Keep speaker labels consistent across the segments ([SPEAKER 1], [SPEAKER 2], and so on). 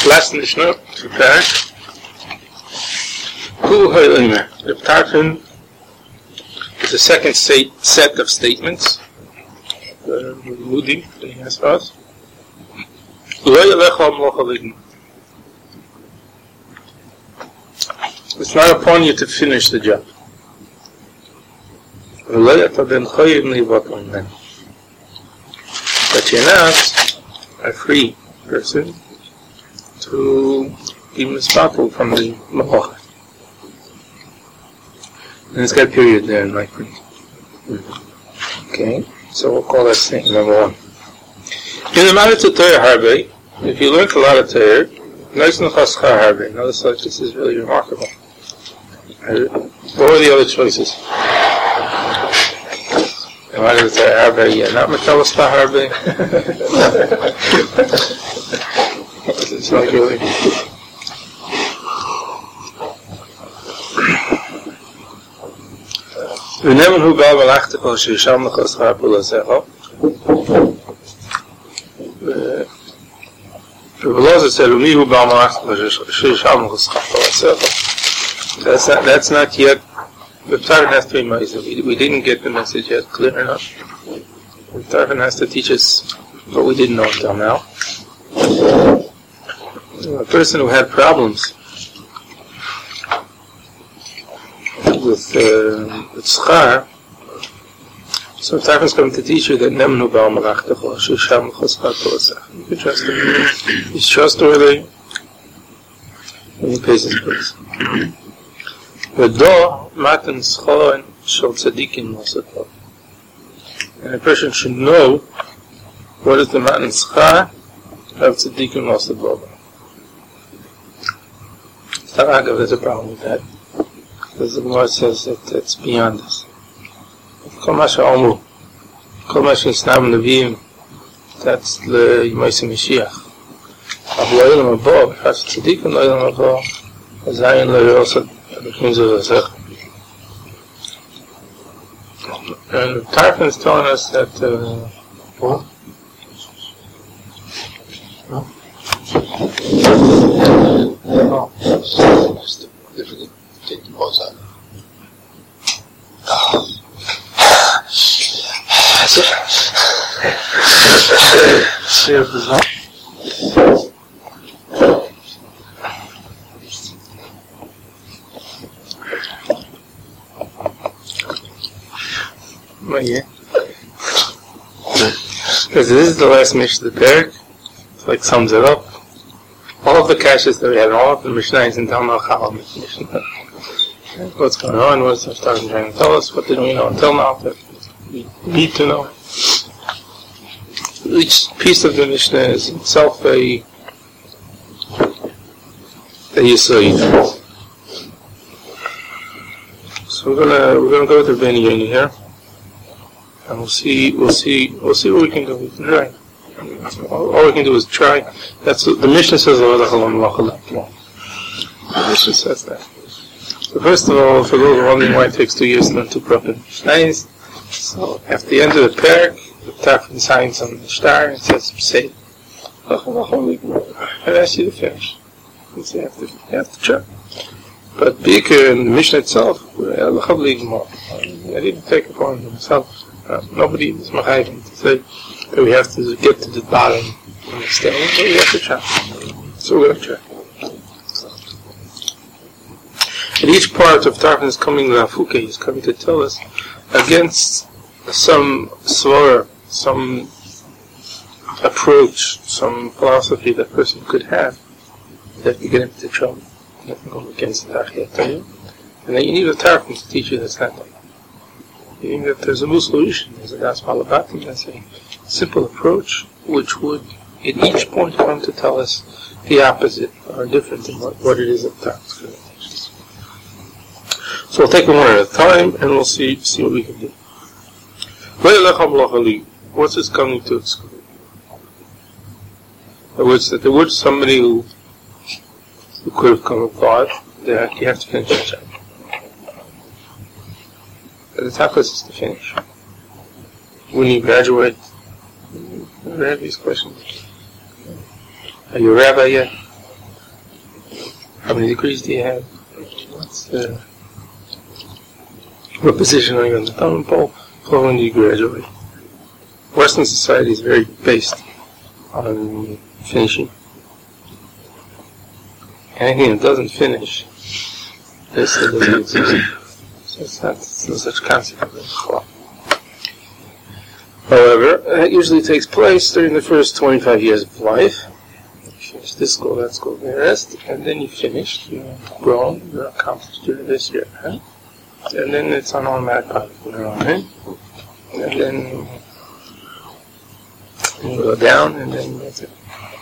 [SPEAKER 1] last Mishnah to pass. Hu Ha'ilmer. The Tarfon is the second set of statements. Moody, that he has for us. It's not upon you to finish the job. But you're not a free person to be misbottled from the malacha. And it's got a period there in my print. Okay, so we'll call that statement number 1. In the matter to Torah Harbe, if you learned a lot of Torah, notice like this is really remarkable. What were the other choices? In the matter to Torah Harbe, yeah, not Matalas Harbe. It's like really. V'nemen hu bal malachtikol sheisham l'chos charapu l'secho. V'loza said, umi hu bal malachtikol sheisham l'chos charapu l'secho. That's not yet. The Tarfon has to be ma'izah. We didn't get the message yet clear enough. The Tarfon has to teach us what we didn't know until now. A person who had problems with schar, so Tarfon is going to teach you that Nemnu Ba'al Malachtacho Shisham Choschar Polosach. You can trust him. He's trustworthy, and he pays his bills. V'do Matan Schon Shel Tzadikim Mosatov. And a person should know what is the Matan Schar of Tzadikim Mosatov. Taragav, there's a problem with that. Because the Gemara says that it's beyond us. Kol Masha Omu, Kol Masha Isnam Nevi'im, that's the Yemaisa Mashiach. Av Lo'ilam Abo, B'chas Tzadikim Lo'ilam Abo, Zayin Lo'yosad, B'chim Zevazech. And Tarfon is telling us that, what? No?
[SPEAKER 2] Oh, it's difficult to take the balls out. Oh.
[SPEAKER 1] See if there's not. Well, yeah. Because this is the last Mishnah of the Perek. It like sums it up. All of the kashas that we had, all of the Mishnahs until now, Mishnah. What's going on? What's the Tarfon trying to tell us? What didn't we know until now that we need to know? Each piece of the Mishnah is itself a Yesod. So we're gonna go with Rabbeinu Yoni here, and we'll see what we can do. We can try. All we can do is try. That's what the Mishnah says. The Mishnah says that. So first of all, for those wondering why it takes 2 years to learn 2 proper Mishnahs, so at the end of the Perek, the Tarfon signs on the star and says, "Say, I ask you to finish." You have to try. But Beker and the Mishnah itself, I didn't take it upon myself. Nobody is machayim to say that we have to get to the bottom understanding, but we have to try. So we're going to try. And each part of Tarfon is coming, Rafuke is coming to tell us against some svara, some approach, some philosophy that person could have that you get into trouble. You have to go against the Tachiyat. And then you need a Tarfon to teach you that's not like. You think that there's a solution, there's a Das Malabatim, that's a simple approach which would at each point come to tell us the opposite or different than what it is that Tarfon is going to teach us. So we'll take them one at a time and we'll see what we can do. What's this coming to exclude? In other words, that there was somebody who could have come and thought that you have to finish the job. The tachlis is to finish. When you graduate, you have these questions. Are you a rabbi yet? How many degrees do you have? What position are you on the totem pole? When do you graduate? Western society is very based on finishing. Anything that doesn't finish, this doesn't exist. So it's no such concept as challah. However, that usually takes place during the first 25 years of life. You finish this school, that school, the rest, and then you finished, you're grown, you're accomplished, you're this, you're that. And then it's on automatic pilot from there on in. And then you go down, and then that's it.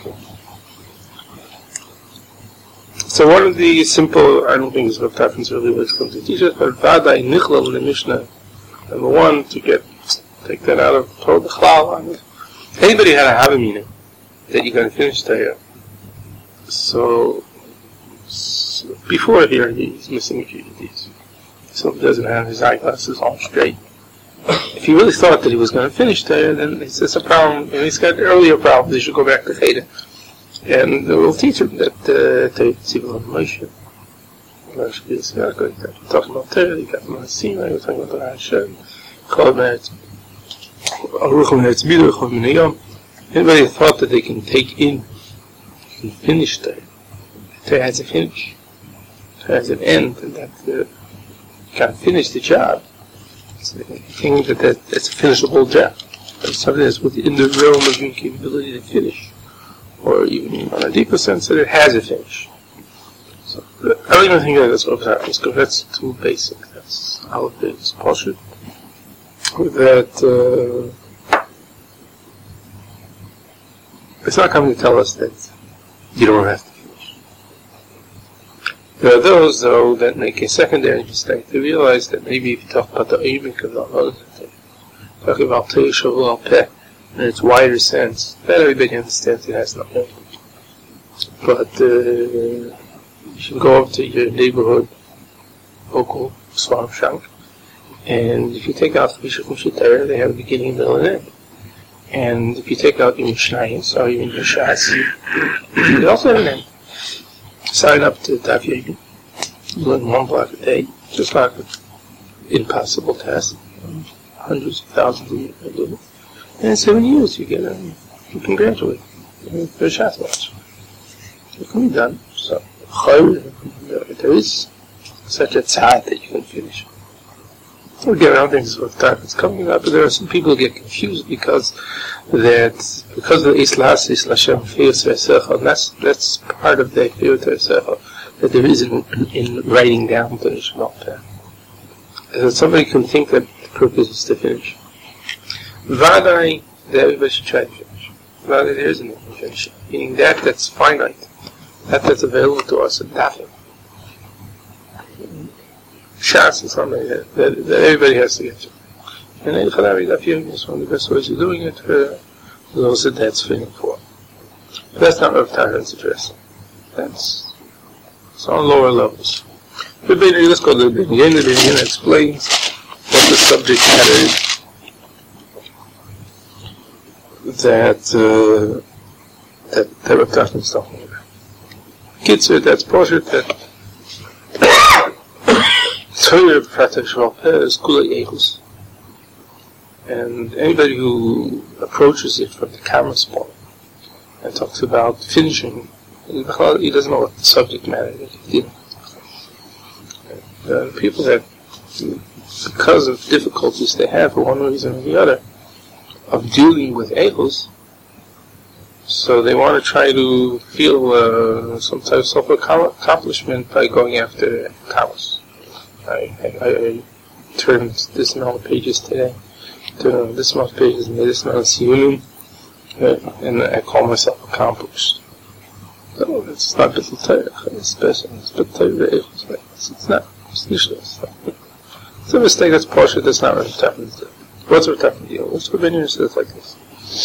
[SPEAKER 1] So one of the simple, I don't think this Rav Tarfon's really was going to teach us, but Vadai Nichlal in the Mishnah, number one, to take that out of Torah B'chlal. Anybody had a Havamina that you're going to finish Torah. So before here, he's missing a few of these. So he doesn't have his eyeglasses on straight. If he really thought that he was going to finish Torah, then it's a problem. And he's got earlier problems. He should go back to Cheder. And we'll teach him that Torah Tzivul Moshe. Talking about Torah, you got the Masina, you're talking about the Hashem. Anybody thought that they can take in and finish Torah? Torah has a finish. Torah has an end, and that you can't finish the job. It's a thing that's a finishable job. It's something that's within the realm of your capability to finish. Or even on a deeper sense, that it has a finish. So, I don't even think that's what happens, because that's too basic. That's how it is. Poshut. That it's not coming to tell us that you don't have to finish. There are those, though, that make a secondary mistake. They realize that maybe if you talk about the Eibik of the Lord, talk about Torah Shavul Peh, in its wider sense, that everybody understands it has no end. But you should go up to your neighborhood, local Svarim Shank, and if you take out the Bishop and Shitara, they have a beginning, middle, and end. And if you take out your Mishnayos or even your Shas, they also have an end. Sign up to Daf Yomi, learn one block a day, just like an impossible task. Hundreds of thousands of people do it. And in 7 years you can graduate. For a Shas watch. It can be done. So, there is such a tzad that you can finish. Again, I don't think this is what the time is coming up, but there are some people who get confused because of the Islas Lashem Fiyus Ve'esecha, and that's part of the Fiyus Ve'esecha that there is in writing down the Nishmal Peh. So somebody can think that the purpose is to finish. Vadai, that everybody should try to finish. Vadai, there isn't any finish. Meaning that's finite. That's available to us in Dafim. Shas is something that everybody has to get to. And Ein Chalavi Daf Yomi is one of the best ways of doing it for those that that's fitting for. But that's not what Tarfon's addressing. It's on lower levels. Let's go to the beginning. The beginning explains what the subject matter is that Rav Tarfon is talking about. Kitzur, that's Poshet, that Torah Pratei Shval Peh is Kulei Eichus. And anybody who approaches it from the camera spot and talks about finishing, he doesn't know what the subject matter is. People that, because of difficulties they have for one reason or the other, of dealing with Eichus, so they want to try to feel some type of self-accomplishment by going after Kalos. I turned this amount of pages today, turned this amount of pages, and this amount of Siyunim, and I call myself accomplished. No, it's not B'tel Torah, it's special, it's B'tel Torah, it's not, it's Nishlas. It's a mistake, that's partial, that's not what happens. What's what happens? What's the opinion says like this?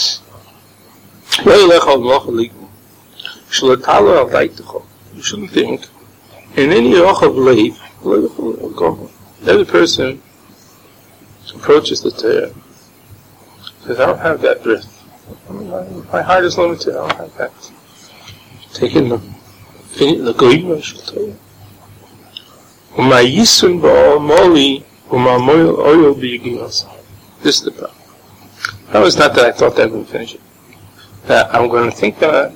[SPEAKER 1] You shouldn't think in any Rachav Leiv, every person approaches the Torah says, I don't have that breath. My heart is limited, I don't have that. Take in the the Goyim, I should tell you. Uma yisun ba'amoli, uma moil oil b'yigiyos. This is the problem. That was not that I thought that I would finish it. That I'm going to think that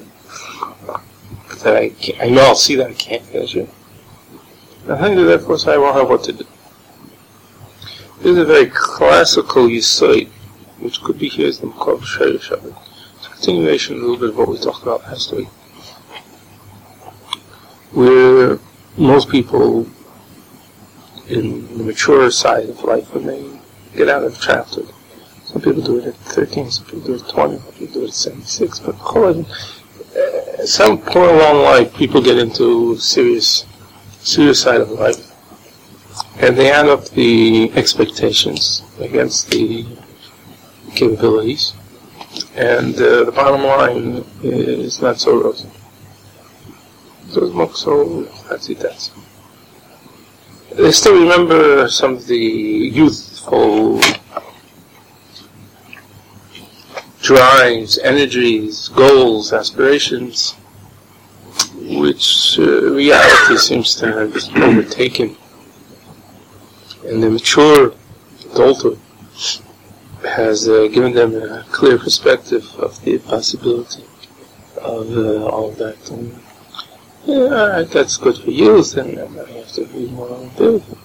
[SPEAKER 1] I know I'll see that I can't finish it. I think that therefore so I won't have what to do. This is a very classical yesod, which could be here as the Mekov Sherish of it. It's a continuation a little bit of what we talked about last week. Where most people in the mature side of life, when they get out of childhood, some people do it at 13, some people do it at 20, some people do it at 76, but at some point along life, people get into serious side of life. And they add up the expectations against the capabilities. And the bottom line is not so rosy. So that's it. They still remember some of the youthful drives, energies, goals, aspirations, which reality seems to have overtaken. And the mature adulthood has given them a clear perspective of the possibility of all of that. And, alright, that's good for youth, and I have to be more beautiful.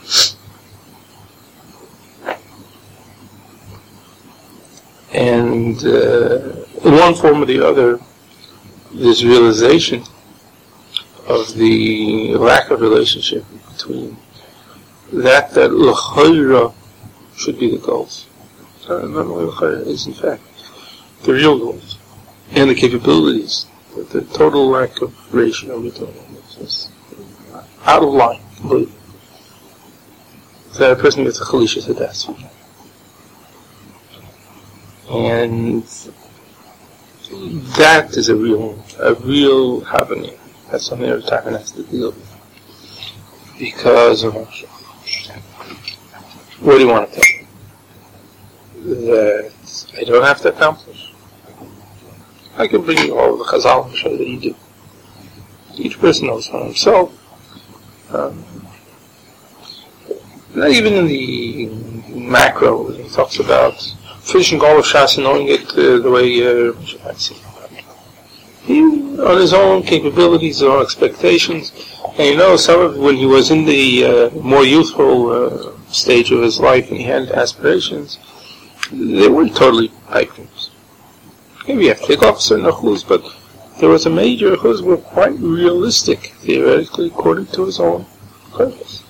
[SPEAKER 1] And in one form or the other, this realization of the lack of relationship between that l'chayra should be the goals. L'chayra is in fact the real goals and the capabilities. The total lack of ratio between them is out of line completely. That a person gets a chalisha to that. And that is a real happening. That's something every time has to deal with. Because of what do you want to tell me? That I don't have to accomplish. I can bring you all the Chazal and show that you do. Each person knows for himself. Not even in the macro, he talks about finishing all of Shas and knowing it the way I see. He, on his own capabilities, his own expectations, and some of when he was in the more youthful stage of his life and he had aspirations, they weren't totally pipe dreams. Maybe you have to take off certain achuz, but there was a major achuz were quite realistic, theoretically, according to his own purpose.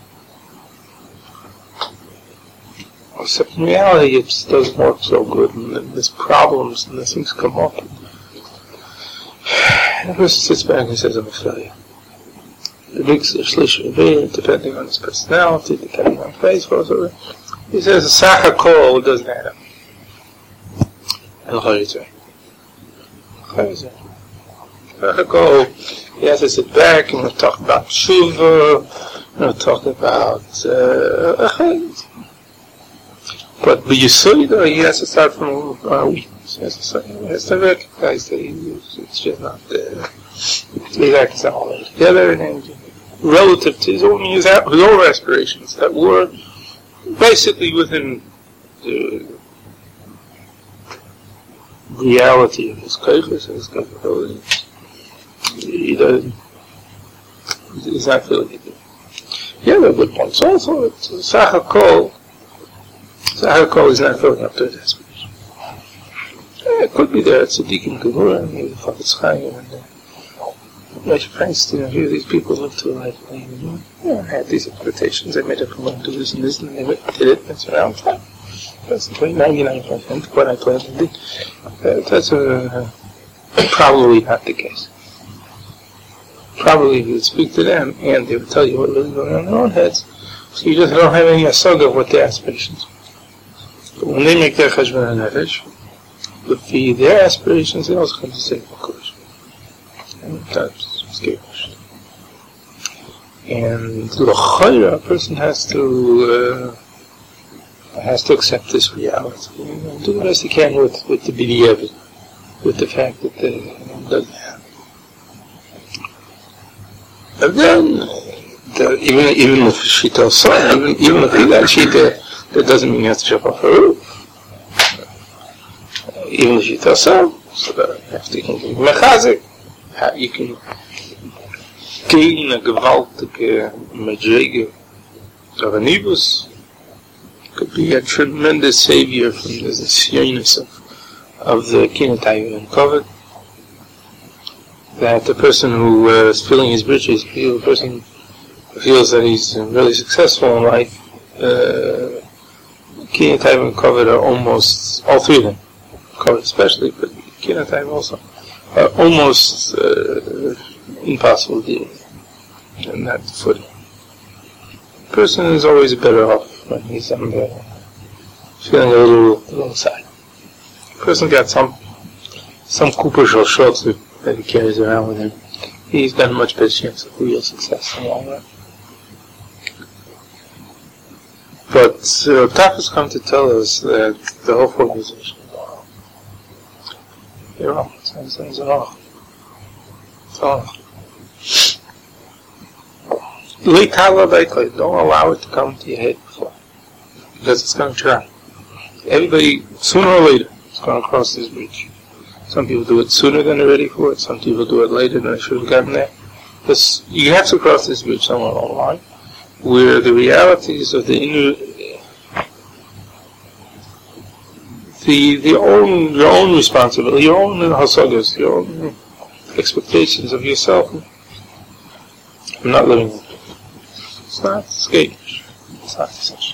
[SPEAKER 1] Except in reality, it just doesn't work so good, and there's problems, and there's things come up. And the person sits back and says, I'm a failure. The big shlish reveal, depending on his personality, depending on face, whatever. He says, Sacha kol doesn't add up. And Charizah. Sacha kol, he has to sit back and we'll talk about tshuva, we'll talk about but B'Yisod, he has to start from weakness. He has to recognize that it's just not there. He's acting all together and relative to his own aspirations that were basically within the reality of his koiches and his capabilities. He's not feeling it. Yeah, there are good points also. Sacha kol is not filling up to his aspiration. It could be there at Tzaddik and Gemara and maybe Chafetz Chaim and Moshe Feinstein. Here these people live to a life. I had these expectations. I made up my mind to do this and this, and they did it. That's around fine. That's 99% what I planned to do. That's probably not the case. Probably you would speak to them and they would tell you what really going on in their own heads. So you just don't have any asag of what their aspirations are. But when they make their cheshbon nefesh, with their aspirations, they also come to say Kodesh. And that's scary. And l'chayra, a person has to accept this reality and do the best he can with the b'diavad, with the fact that it doesn't happen. And then, even if she tells son, even if he got Shita, that doesn't mean you have to jump off a roof. Even if she tells son, so that you can give mechazik, you can gain a gewaltige madrege of an ibus, could be a tremendous savior from the zionus of the kinetayim and covet. That the person who is filling his britches, the person who feels that he's really successful in life, kinetayim and covet are almost, all three of them, covet especially, but kinetayim also, are almost impossible to deal with in that footing. The person is always better off when he's on the, feeling a little sad. The person got some Cooper shots that he carries around with him. He's got a much better chance of real success in the long run. But Taf has come to tell us that the whole organization is wrong. They're wrong. It's wrong. It's wrong. Don't allow it to come to your head before, because it's going to try. Everybody, sooner or later, is going to cross this bridge. Some people do it sooner than they're ready for it. Some people do it later than they should have gotten there. Because you have to cross this bridge somewhere along the line, where the realities of your own responsibility, your own hasagas, your own expectations of yourself, I'm not living with. It's not escapish. It's not such.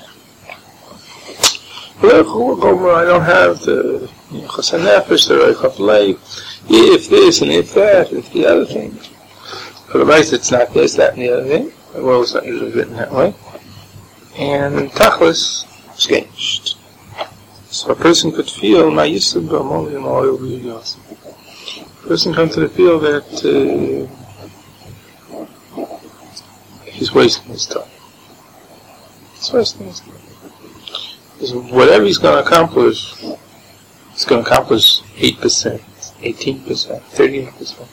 [SPEAKER 1] I don't have the Chasan Nefesh, the Reichot Leib, if this and if that, if the other thing. Otherwise, it's not this, that, and the other thing. The world's not usually written that way. And Tachlis is changed. So a person could feel, my Yisud B'Amolim Oil B'Yos. A person comes to the feel that he's wasting his time. He's wasting his time. Because whatever he's going to accomplish, he's going to accomplish 8%, 18%, 38%.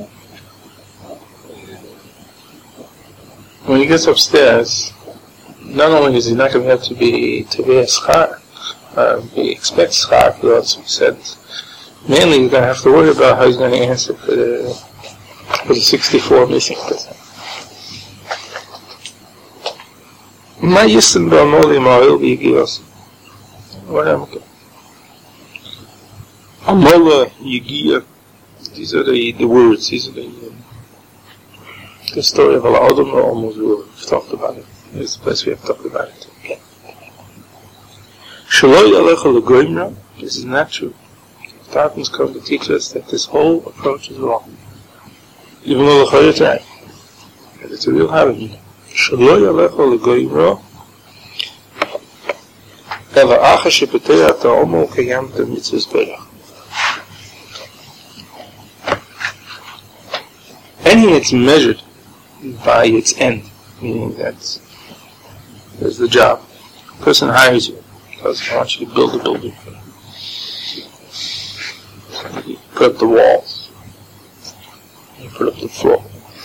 [SPEAKER 1] When he gets upstairs, not only is he not going to have to be a schar, he expects schar for what he said. Mainly he's going to have to worry about how he's going to answer for the 64 missing percent. Ma yisem ba'amoli ma'il v'yigios. What am I? Amola yigia. These are the words. These are the story of Al-Adam almost we've talked about it. It's the place we have talked about it again. Shaloi alecha l'goimra. This is not true. Targums come to teach us that this whole approach is wrong. Even though the Chayot right. It's a real habit. Shaloi alecha l'goimra. Ela acha shepetea ta'omo kayam te mitzvahs berach. Anything that's measured by its end, meaning that there's the job. A person hires you because he wants you to build a building for him. You put up the walls. You put up the floor.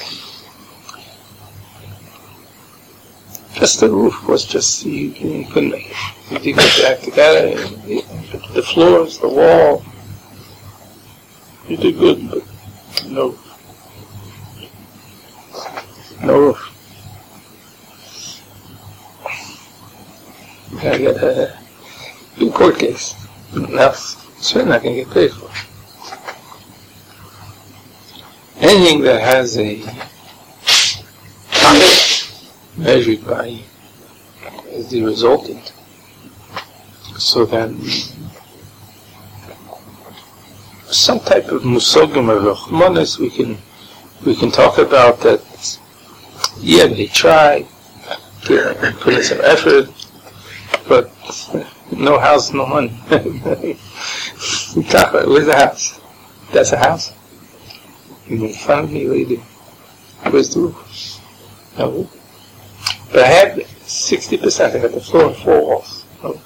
[SPEAKER 1] Just the roof was just, you couldn't make it. You put that together, the floors, the wall. You did good, but no. No roof. You gotta get a big court case. Now, certainly not gonna get paid for. Anything that has a profit measured by is the resultant. So then some type of musogim or rachmanis we can talk about that. Yeah, they try, put in some effort, but no house, no money. Where's the house? That's a house? You make fun of me, what do you do? Where's the roof? No roof. But I had 60%, I got the floor and 4 walls. No.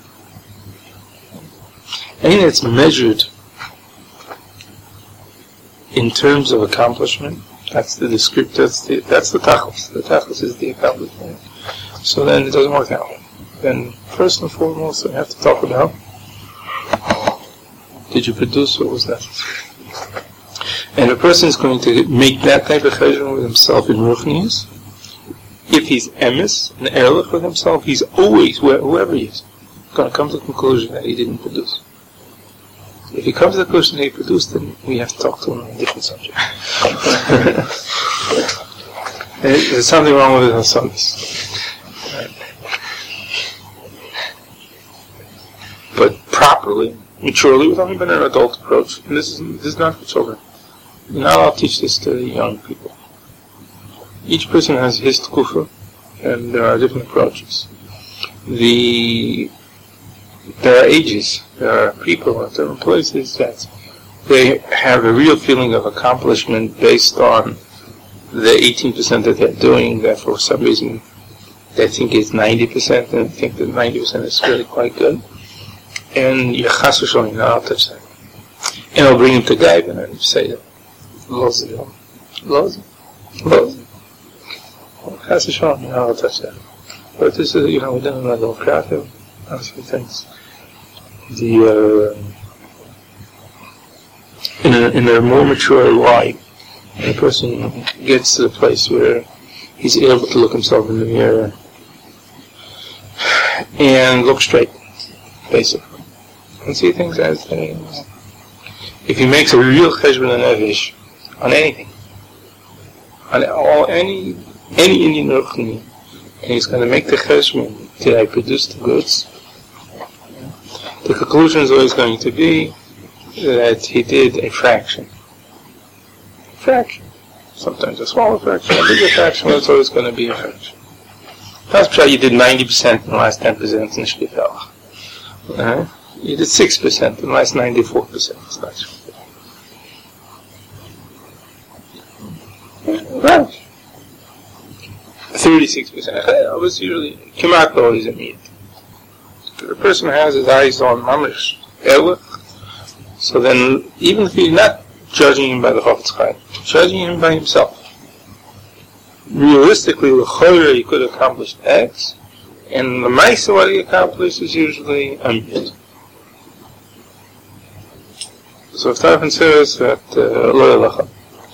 [SPEAKER 1] Anything that's measured in terms of accomplishment, That's the descriptor. That's the tachlis. The tachlis is the accomplishment. So then it doesn't work that way. Then first and foremost, we have to talk about: did you produce what was necessary? And a person is going to make that type of cheshbon with himself in ruchnius. If he's emes and erlich with himself, he's always, whoever he is, going to come to the conclusion that he didn't produce. If he comes to the conclusion that he produced, then we have to talk to him on a different subject. There's something wrong with his Sundays. But properly, maturely, with only been an adult approach, and this is not for children. You're not allowed to teach this to young people. Each person has his tkufa, and there are different approaches. There are ages, there are people at different places that they have a real feeling of accomplishment based on the 18% that they're doing, that for some reason they think it's 90%, and they think that 90% is really quite good. And you're chas v'shalom, you're not allowed to touch that. And I'll bring him to Gaiban and say that. Lozi. Chas v'shalom, you're not allowed to touch that. But this is, we're doing another krativ, honestly, things. In a more mature life, when a person gets to the place where he's able to look himself in the mirror and look straight, basically, and see things as they are. If he makes a real cheshbon nefesh on anything, on any Indian ruchni, and he's going to make the cheshbon, did I produce the goods? The conclusion is always going to be that he did a fraction. Sometimes a smaller fraction, a bigger fraction, but it's always going to be a fraction. That's why you did 90% in the last 10% in Shkifel. You did 6% in the last 94%. It's not right. 36%. I was usually, Kimat always a meat. The person has his eyes on Mamish Erlich, so then even if you're not judging him by the Chofetz Chaim, judging him by himself, realistically, l'chorah he could have accomplished X, and the Maisa what he accomplished is usually a mute. So if Tarfon says that lo yalacha,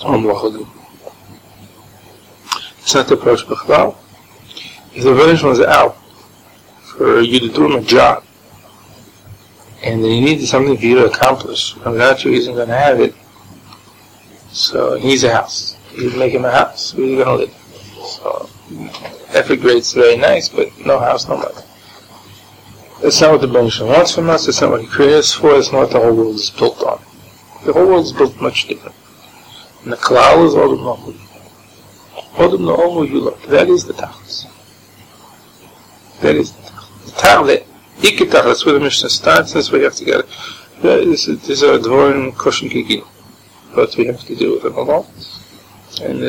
[SPEAKER 1] it's not the approach b'chlal. If the village was out for you to do him a job, and then he needed something for you to accomplish, and without you he isn't going to have it, so he needs a house. You make him a house. Where are you going to live? So, effort grade's very nice, but no house, no money. That's not what the Benishon wants from us, that's not what he created us for, that's not what the whole world is built on. The whole world is built much different. And the Kalal is Odom No'omu. Odom No'omu Yulot. That is the Tachlis. That is the Tachlis. The Tachlis, Iketach, that's where the Mishnah starts, that's where you have to get it. These are Dvorim Koshin Kikil. What we have to do with them alone. And,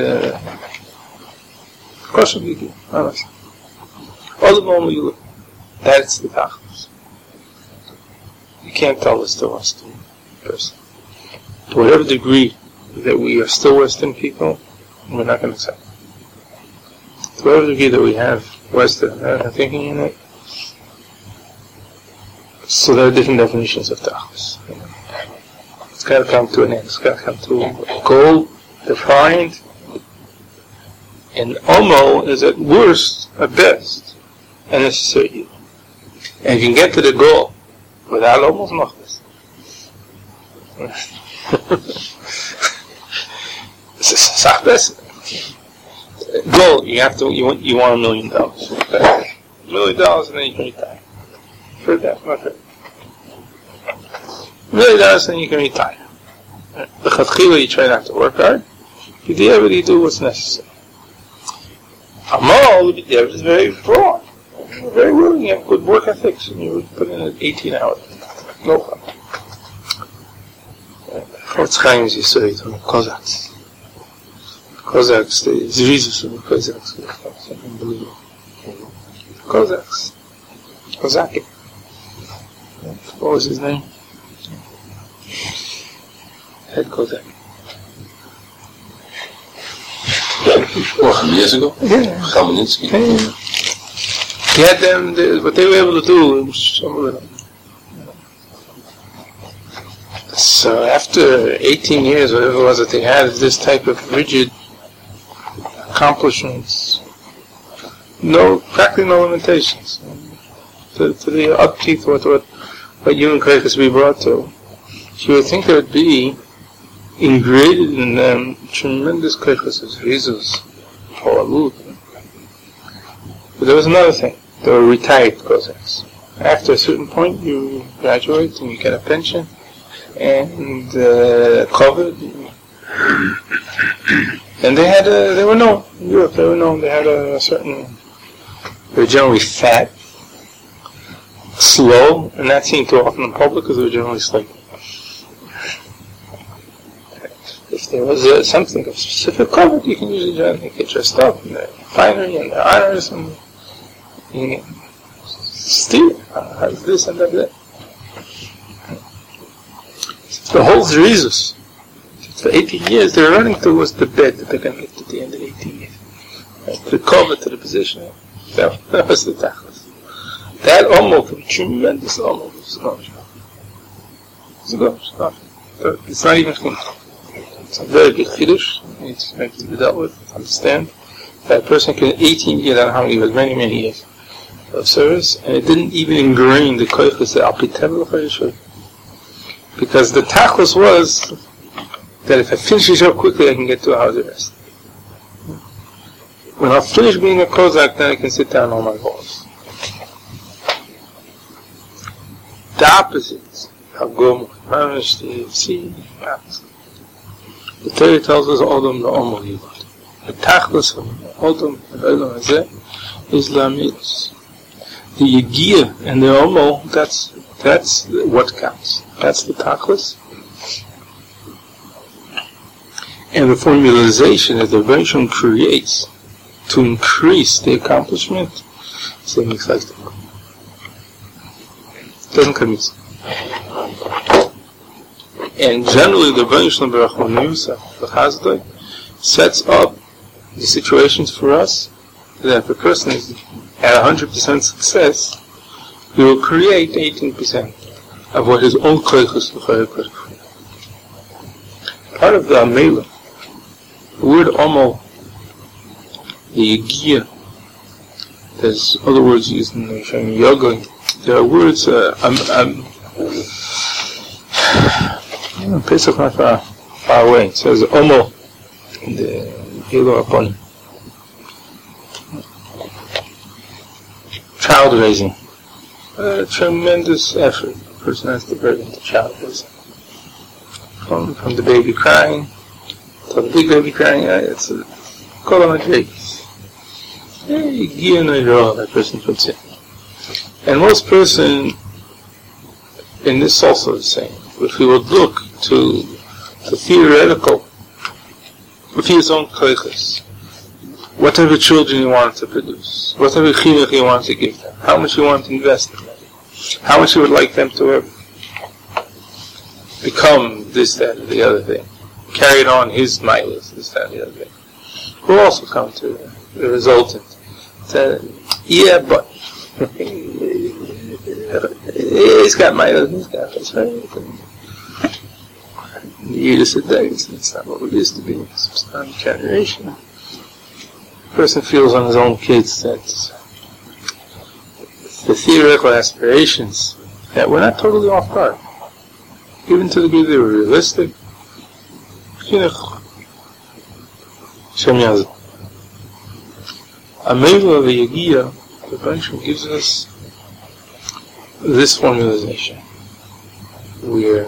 [SPEAKER 1] Koshin Kikil. Honestly. Odom No'omu Yulot. That's the Tachlis. You can't tell this to us, to person. To whatever degree that we are still Western people, we're not going to accept it. To whatever degree that we have Western thinking in it, so there are different definitions of Tachlis. It's got to come to an end. It's got to come to a goal defined. And Omo is at worst, at best, a necessary evil. And you can get to the goal without almost nothing. Goal, you want $1 million. $1 million and then you can retire. For that, not for $1 million and then you can retire. The Chatchila, you try not to work hard. You do everything, do what's necessary. Amal, the B'diavad is very broad. You're very willing, you have good work ethics, and you would put in 18 hours. No problem. Chofetz Chaim is Yisrael, on the Cossacks. Cossacks, the Jesus of the Cossacks. Unbelievable. Cossacks. Kozaki. What was his name? Head Kozak.
[SPEAKER 2] Some years ago?
[SPEAKER 1] Yeah.
[SPEAKER 2] Kamenetsky.
[SPEAKER 1] Yeah. He had them, what they were able to do, some of them. So after 18 years, whatever it was that they had, this type of rigid accomplishments, practically no limitations. To the upkeep, what human Koiches be brought to. You would think there would be ingrained in them tremendous Koiches, Rizus, Poalut. But there was another thing. They were retired Cossacks. After a certain point, you graduate and you get a pension and covered. And they were known in Europe. They were known. They had a certain. They were generally fat, slow, and not seen too often in public because they were generally slow. If there was something of specific cover, you can usually get dressed up in the finery and the honors and steal. How's this and that? The whole Jesus. For 18 years, they're running towards the bed that they're going to get at the end of 18 years. Right? The cover to the position. That was the tachlis. That almost, tremendous almost, is gone. It's not even clean. It's a very big chiddush. It needs to be dealt with, understand. That person can, 18 years, I don't know how many years, many years of service, and it didn't even ingrain the koiches, the alpitevel chayeshur. Because the tachlis was that if I finish this up quickly, I can get to a house arrest. When I finish being a Kozak, then I can sit down on my horse. The opposite, Hagom, Mamish, the sea, the Torah tells us Odom the Omo Yivot. The Tachlis of Odom and Odom Hazeh is Lamidus. The Yigiyah and the Omo, that's what counts. That's the Tachlis. And the formalization that the invention creates to increase the accomplishment, so it makes like that. It doesn't come easy. And generally, the invention of the Chazdai sets up the situations for us that if a person is at 100% success, he will create 18% of what his own koiches could. Part of the Amela, the word Omo, the Yigiyah, there's other words used in the Shem Yoga. There are words, Pesach not far away. It says Omo in the Elo Apon. Child raising. Tremendous effort. A person has to burden the child raising. From the baby crying to the big baby crying, it's a call on a Jake. That person puts in. And most person in this also is saying, if we would look to the theoretical, if he his own koiches, whatever children he wanted to produce, whatever chinuch he wanted to give them, how much he wanted to invest in them, how much he would like them to have become this, that, or the other thing, carried on his milas, this, that, and the other thing, will also come to the resultant. Yeah, but he's got milas, he's got this, right? Years a day, it's not what it used to be. It's not a generation. The person feels on his own kids that the theoretical aspirations that were not totally off guard, even to the degree they were realistic. Shem Yazah. A Meva of the Yigiyah, the Banshim gives us this formalization, where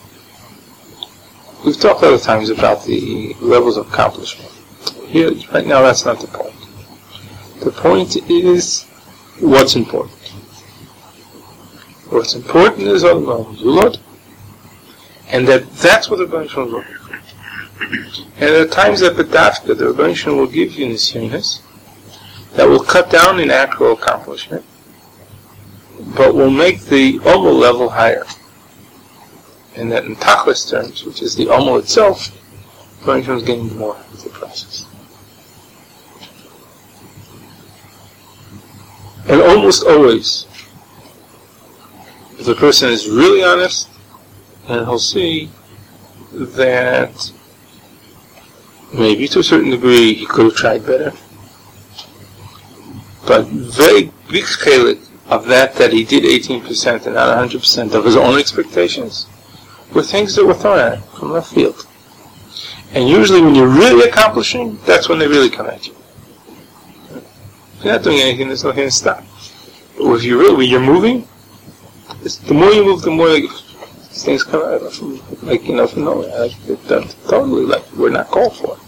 [SPEAKER 1] we've talked other times about the levels of accomplishment. Here, right now, that's not the point. The point is what's important. What's important is Zulot, and that's what the Rebbeinu Shalom will do. And there are times that the Rebbeinu Shalom will give you nisyonos that will cut down in actual accomplishment, but will make the Omo level higher. And that in Tachlis terms, which is the Omo itself, the Rebbeinu Shalom is getting more with the process. And almost always, if the person is really honest, and he'll see that maybe to a certain degree he could have tried better, but very big chelik of that he did 18% and not 100% of his own expectations were things that were thrown at him from left field. And usually when you're really accomplishing, that's when they really come at you. If you're not doing anything, there's nothing to stop. But if you're really, when you're moving, the more you move, the more these things come out from, from nowhere. Totally, we're not called for.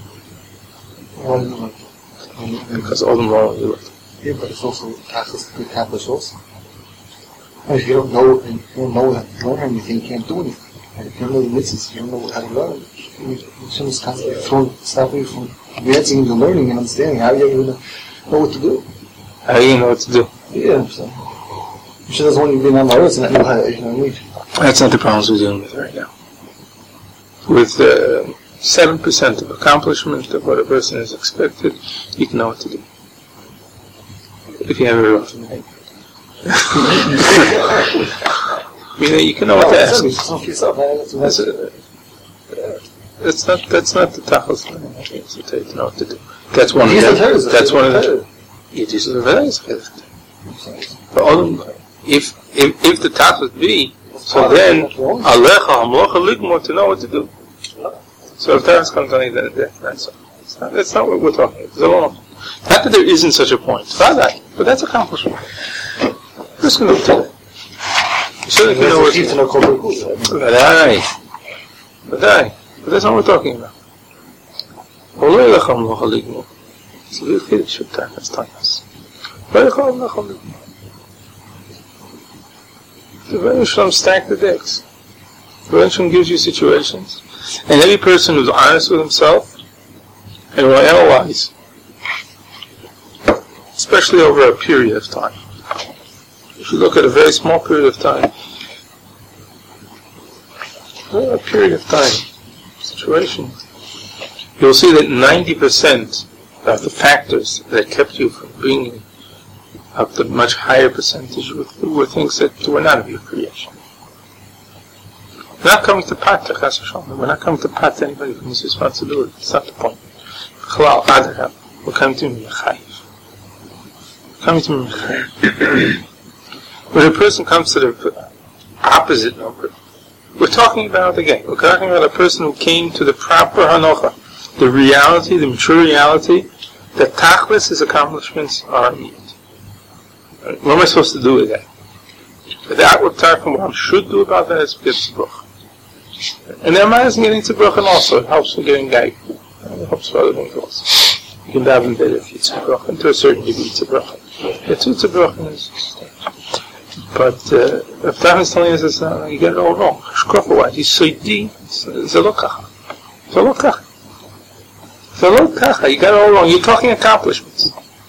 [SPEAKER 1] Because all the more you look.
[SPEAKER 2] Yeah, but it's also taxes to accomplish also. And if you don't know how to learn anything, you can't do anything. And if you don't know the mitzvahs, you don't know how to learn. You shouldn't constantly stopping you from advancing into learning and understanding. How are you going to know what to do?
[SPEAKER 1] How are you going to know what to do?
[SPEAKER 2] Yeah, so. You should just want to be on my earth and not know how to, read.
[SPEAKER 1] That's not the problems we're dealing with right now. With 7% of accomplishment of what a person is expected, you can know what to do. If you have a rough mind. You can know what to ask. That's not the tachlis thing. It's to know what to do. That's one of them. That's one of the. It is a very But if the tachlis be, so then alecha hamlocha ligmor to know what to do. So if that's comes on, that's not what we're talking about. Not that there isn't such a point, but that's accomplishment. Just going to do it. You certainly can know what to do. But that's not what we're talking about. It's a real kiddush of time, that's timeless. The Rebbe Shalom stack the decks. The Rebbe Shalom gives you situations, and every person who's honest with himself and will analyze, especially over a period of time. If you look at a very small period of time, situation, you'll see that 90% of the factors that kept you from bringing up the much higher percentage were things that were not of your creation. We're not coming to pat we're not coming to pat anybody from his responsibility. It's not the point. We're coming to Mechayiv. When a person comes to the opposite number, we're talking about a person who came to the proper hanocha, the reality, the mature reality, that tachlis, his accomplishments are needed. What am I supposed to do with that? But the outward tarfim, what I should do about that is get tzibruch. And then man isn't getting tzibruch, and also it helps with getting gaig. It helps for other things also. You can daven better if you tzibruch, and to a certain degree tzibruch. It's tzibruch in this stage. But if Tachlis is telling us this, you get it all wrong. Shkofa-wise, he's soidi, zelokacha. You got it all wrong. You're talking accomplishments.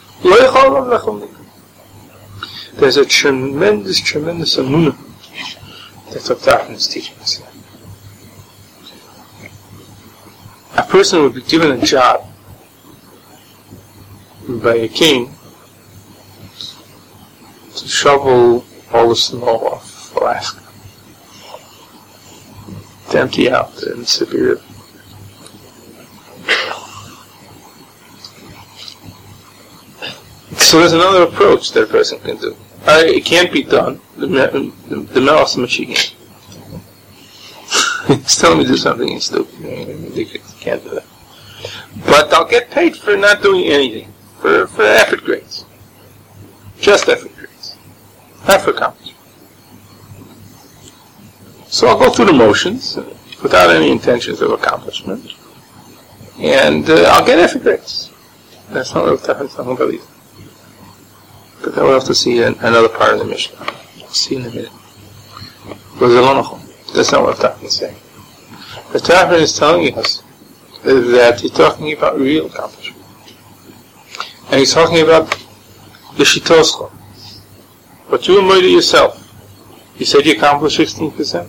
[SPEAKER 1] There's a tremendous amunah that's what Tachlis is teaching us. A person would be given a job by a king to shovel all the snow off Alaska, to empty out the Mississippi River. So there's another approach that a person can do. It can't be done. The Melas Michigan. He's telling me to do something stupid. Ridiculous. Can't do that. But I'll get paid for not doing anything. For effort grades. Just effort grades. Not for accomplishment. So I'll go through the motions without any intentions of accomplishment. And I'll get effort grades. That's not what I'm talking about either. But then we'll have to see another part of the Mishnah. We'll see in a minute. That's not what Tachlis is saying. The Tachlis is telling us that he's talking about real accomplishment. And he's talking about the Shitoscha. But you admitted yourself. You said you accomplished 16%.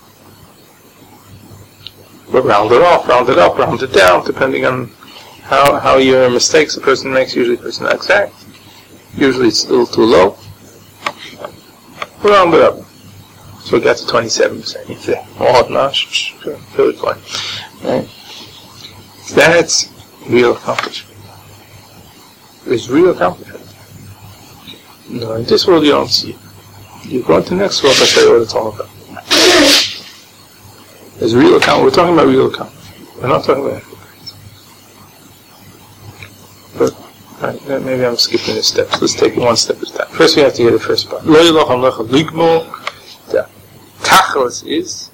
[SPEAKER 1] But round it off, round it up, round it down, depending on how your mistakes a person makes, usually a person not exact. Usually it's a little too low. Round it up. So we got to 27%. If they're all nice, really fine. Right? That's real accomplishment. It's real accomplishment. No, in this world you don't see it. You go to the next world, I'll tell you what it's all about. There's real accomplishment. We're talking about real accomplishment. We're not talking about but maybe I'm skipping the steps. Let's take it one step at a time. First we have to get the first part. The tachlis is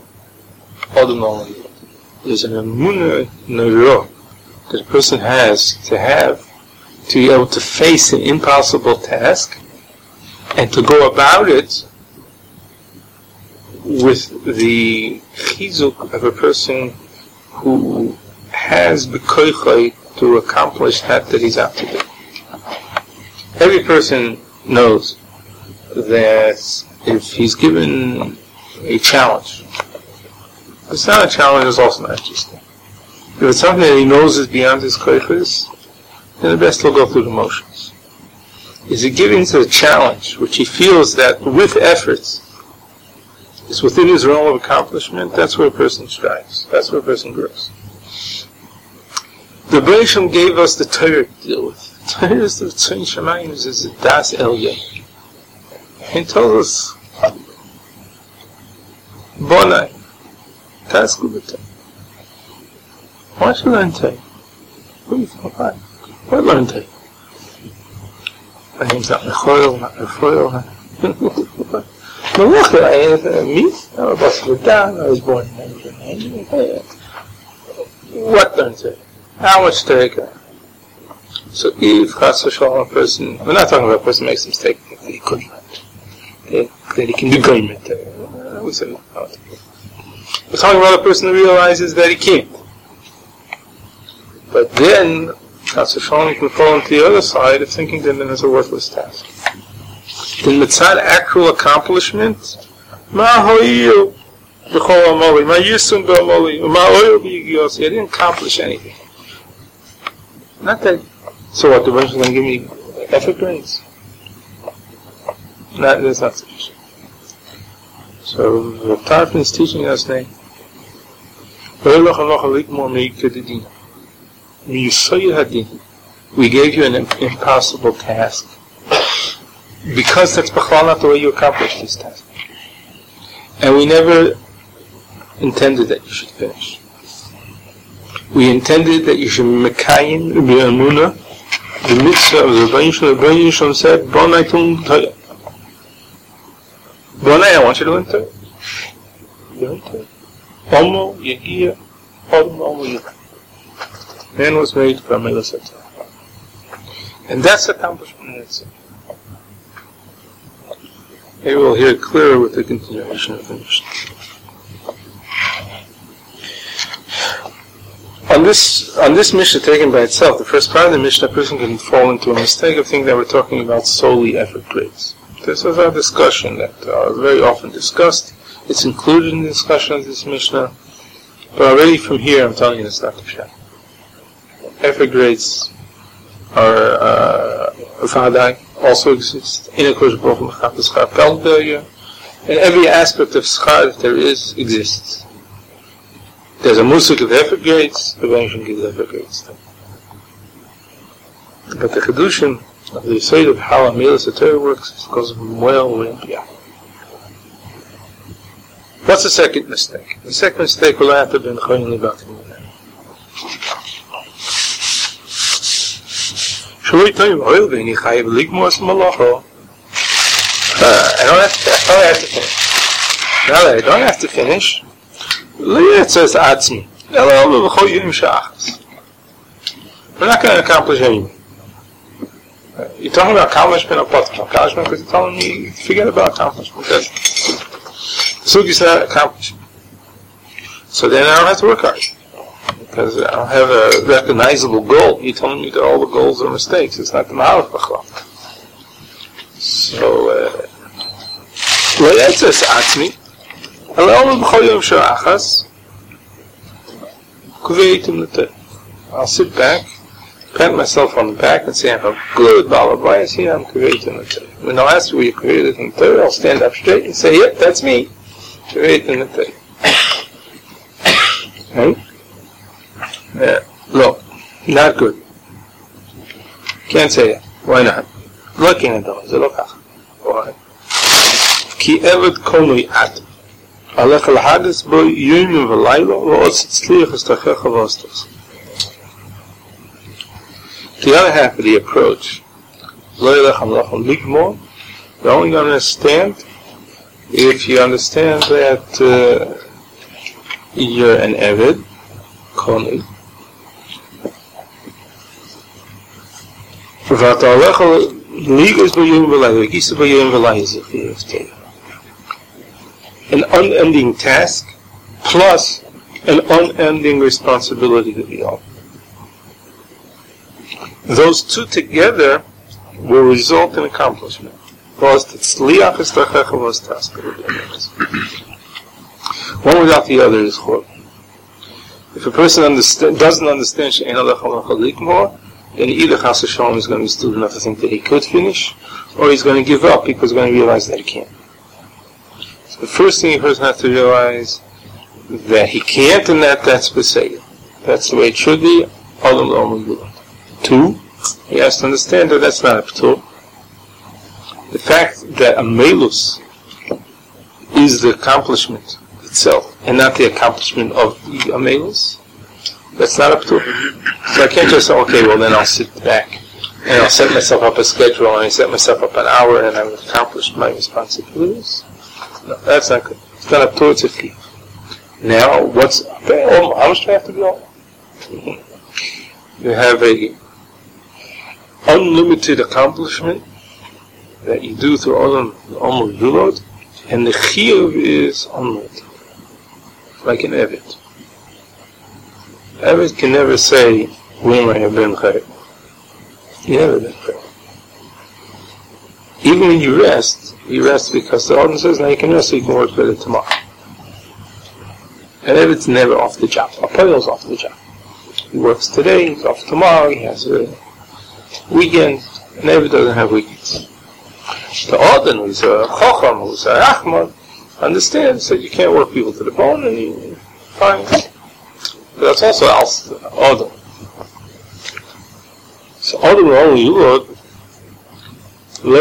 [SPEAKER 1] there's an emunah neuro that a person has to be able to face an impossible task and to go about it with the chizuk of a person who has b'koichai to accomplish that he's out to do. Every person knows that if he's given a challenge, if it's not a challenge, it's also not interesting. If it's something that he knows is beyond his koichas, then the best will go through the motions. Is he given to a challenge which he feels that with efforts is within his realm of accomplishment, that's where a person strives. That's where a person grows. The Bereshim gave us the Torah to deal with. The Torah is the Tzon Shemayim, is the Das Elyon. He told us, Bonai, Das Kubata. Why should I learn Torah? What do you think? Why? What learn Torah? My name's not Mechoil, not Mechoil. Me? I'm a Bas V'dan, I was born in 1990. What learn Torah? How much take? So if Chas v'Shalom a person, we're not talking about a person makes a mistake that he couldn't learn, that he can do goyim. We're talking about a person who realizes that he can't. But then Chas v'Shalom can fall into the other side of thinking that then it's a worthless task. Then mitzad actual accomplishment, ma ho'iyu b'chol amoli, ma yisum b'amoli, ma oyu b'yigiyos. He didn't accomplish anything. Not that. So what? The Rebbe is going to give me effort grades? That's not sufficient. So the Tarfon is teaching us now. We gave you an impossible task because that's not the way you accomplish this task, and we never intended that you should finish. We intended that you should mekayim b'emunah the mitzvah of the Rebbeinu Shalom. The Rebbeinu Shalom said, Bonai tum Torah. Bonai, I want you to learn Torah. Learn Torah. Omo yegia, omo yegia. Man was made from Melas Torah. And that's accomplishment in itself. Maybe we'll hear it clearer with the continuation of the Mishnah. On this Mishnah taken by itself, the first part of the Mishnah, a person can fall into a mistake of thinking that we're talking about solely effort grades. This is a discussion that is very often discussed. It's included in the discussion of this Mishnah. But already from here, I'm telling you it's not the Pshat. Effort grades are Vadai, also exist. In a Kosh Baruch Hu Schar Pelberger. And every aspect of Schar that there is exists. There's a musik of effort grades, the Rebbeinu gives effort grades too. But the Chedushim of the Yesod of how a Melas Torah works is because of Moel. What's the second mistake? The second mistake will have to be in Choyin Libatim. Shaloi Toyim Oil V'ini Chayiv Ligmos Malacho. I don't have to finish. Now that I don't have to finish, we're not going to accomplish anything. You're talking about accomplishment or potential accomplishment because you're telling me forget about accomplishment. The sugi is not accomplishment. So then I don't have to work hard because I don't have a recognizable goal. You're telling me that all the goals are mistakes. It's not the Mahalach B'chlal. So let's just ask me. I'll sit back pat myself on the back and say, I'm a good Baal Habayis here, I'm created in the Torah. When they'll ask you where you created in the Torah, I'll stand up straight and say, yep, that's me, created in the Torah. Right? No, not good. Can't say it. Why not? Looking at those, why? Ki eved konui at. Alech al-hadis bo yumim v'laylo v'os tzliach estachecha v'ostos. The other half of the approach, lo yelech hamlachon ligmor, you're only going to understand if you understand that you're an eved, konui. V'ata alech ligos bo yumim v'laylo, v'gisa bo yumim v'laylo z'chiyah. An unending task plus an unending responsibility to be on. Those two together will result in accomplishment. One without the other is horrible. If a person doesn't understand She'ein Alech Halacha Likmor, then either Chas v'Shalom is going to be stupid enough to think that he could finish, or he's going to give up because he's going to realize that he can't. The first thing a person has to realize that he can't, and that's B'Seir. That's the way it should be. Two, he has to understand that that's not a P'tur. The fact that a Melus is the accomplishment itself, and not the accomplishment of the Melus, that's not a P'tur. So I can't just say, okay, well then I'll sit back, and I'll set myself up a schedule, and I set myself up an hour, and I've accomplished my responsibilities. No, that's not good. It's not up to it's a chiyuv. Now, how much do I have to go? You have a unlimited accomplishment that you do through Olam Yulod, and the chiyuv is unlimited. Like an Eved. Eved can never say, when I have been chayv. You never been chayv. Even when you rest because the Odin says, now you can rest so you can work better tomorrow. And Eved's never off the job. Apoyal's off the job. He works today, he's off tomorrow, he has a weekend, and Eved doesn't have weekends. The Odin, who's a Chocham, who's a Achmad, understands that you can't work people to the bone, and you fine. But that's also Odin. So Odin will only look. When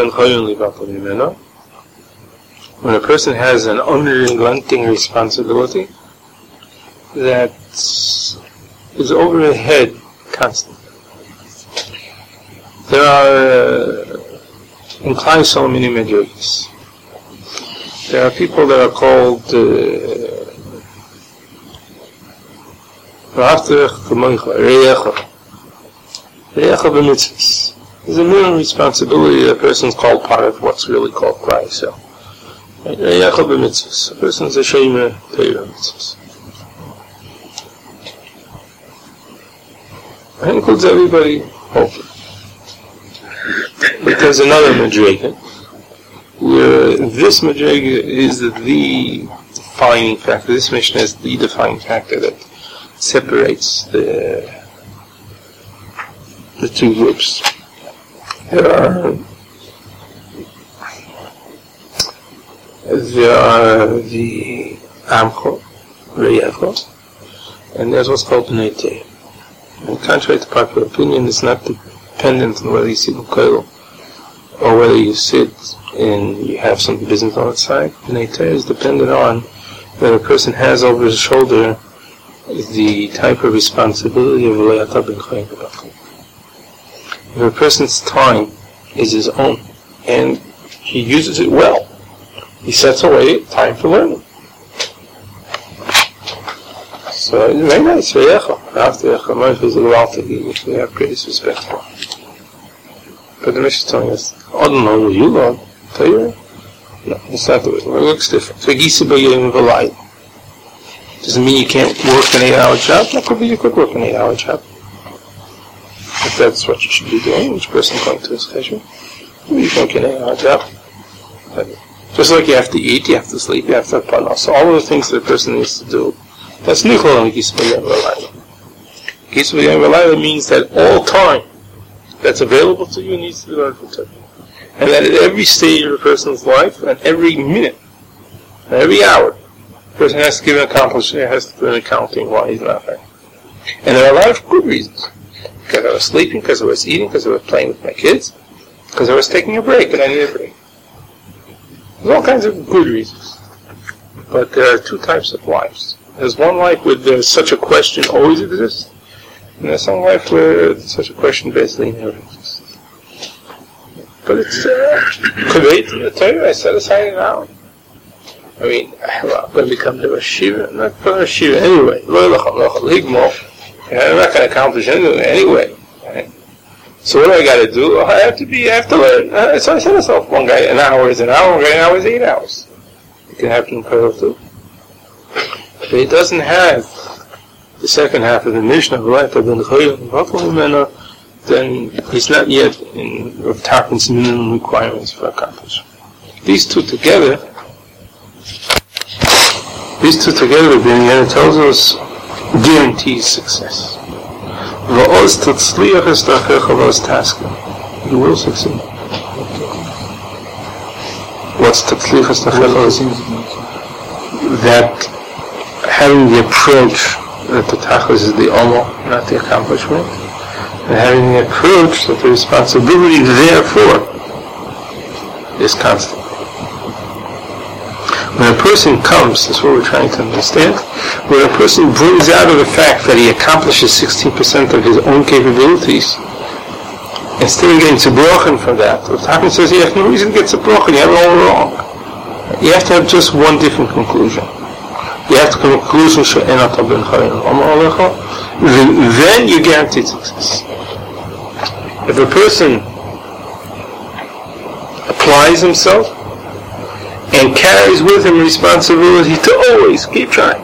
[SPEAKER 1] a person has an unrelenting responsibility that is over his head constantly. There are inclined so many medjugis. There are people that are called Re'echa b'mitzvahs. There's a minimum responsibility that a person's called part of what's really called Klal Yisrael. Re'echa b'mitzvahs. A person's a shemer Torah mitzvahs. That includes everybody, hopefully. But there's another madrega, where this madrega is the defining factor. This Mishnah is the defining factor that separates the two groups. There are the Amcho, Re'echa, and there's what's called Bnei Torah. And contrary to popular opinion, it's not dependent on whether you sit in koil or whether you sit and you have some business on the side. Bnei Torah is dependent on that a person has over his shoulder the type of responsibility of Le'ata ben Chayim B'Bachim. If a person's time is his own and he uses it well, he sets away time for learning. So it's very nice. After we have greatest respect for. But the Mishnah is telling us, I don't know who you love. Torah? No, it's not the way. It looks different. Doesn't mean you can't work an 8-hour job. That could be you could work an 8-hour job. If that's what you should be doing, which person going to his schedule. You can work an 8-hour job. But just like you have to eat, you have to sleep, you have to have panos. So all of the things that a person needs to do, that's nichol on Yisrael. Kisva Yom V'Layla means that all time that's available to you needs to be learned from Torah. And that at every stage of a person's life, and every minute, and every hour, the person has to give an accomplishment, has to do an accounting why he's not there. And there are a lot of good reasons. Because I was sleeping, because I was eating, because I was playing with my kids, because I was taking a break and I need a break. There's all kinds of good reasons. But there are two types of lives. There's one life where there's such a question always exists, and there's some life where such a question basically never exists. But it's Kaveh in the Torah, I set aside an hour. I mean, I'm going to become the Rosh Yeshiva. I'm not going to Rosh Yeshiva anyway. I'm not going to accomplish anything anyway. Right? So what do I got to do? I have to learn. So I set myself, one guy an hour is an hour, one guy an hour is 8 hours. It can happen in Kotel too. But he doesn't have the second half of the Mishnah of life, then he's not yet in Rav Tarfon's minimum requirements for accomplishment. These two together, the Binyan tells us, guarantees success. You will succeed. What's Tatzlichas Tachecha? That having the approach that the Tachlis is the Omo, not the accomplishment, and having the approach that the responsibility therefore is constant. When a person comes, that's what we're trying to understand, when a person brings out of the fact that he accomplishes 16% of his own capabilities, instead of getting tzibrochen from that, the Tachlis says you have no reason to get tzibrochen, you have it all wrong. You have to have just one different conclusion. You have to come to the conclusion, then you guarantee success. If a person applies himself and carries with him responsibility to always keep trying,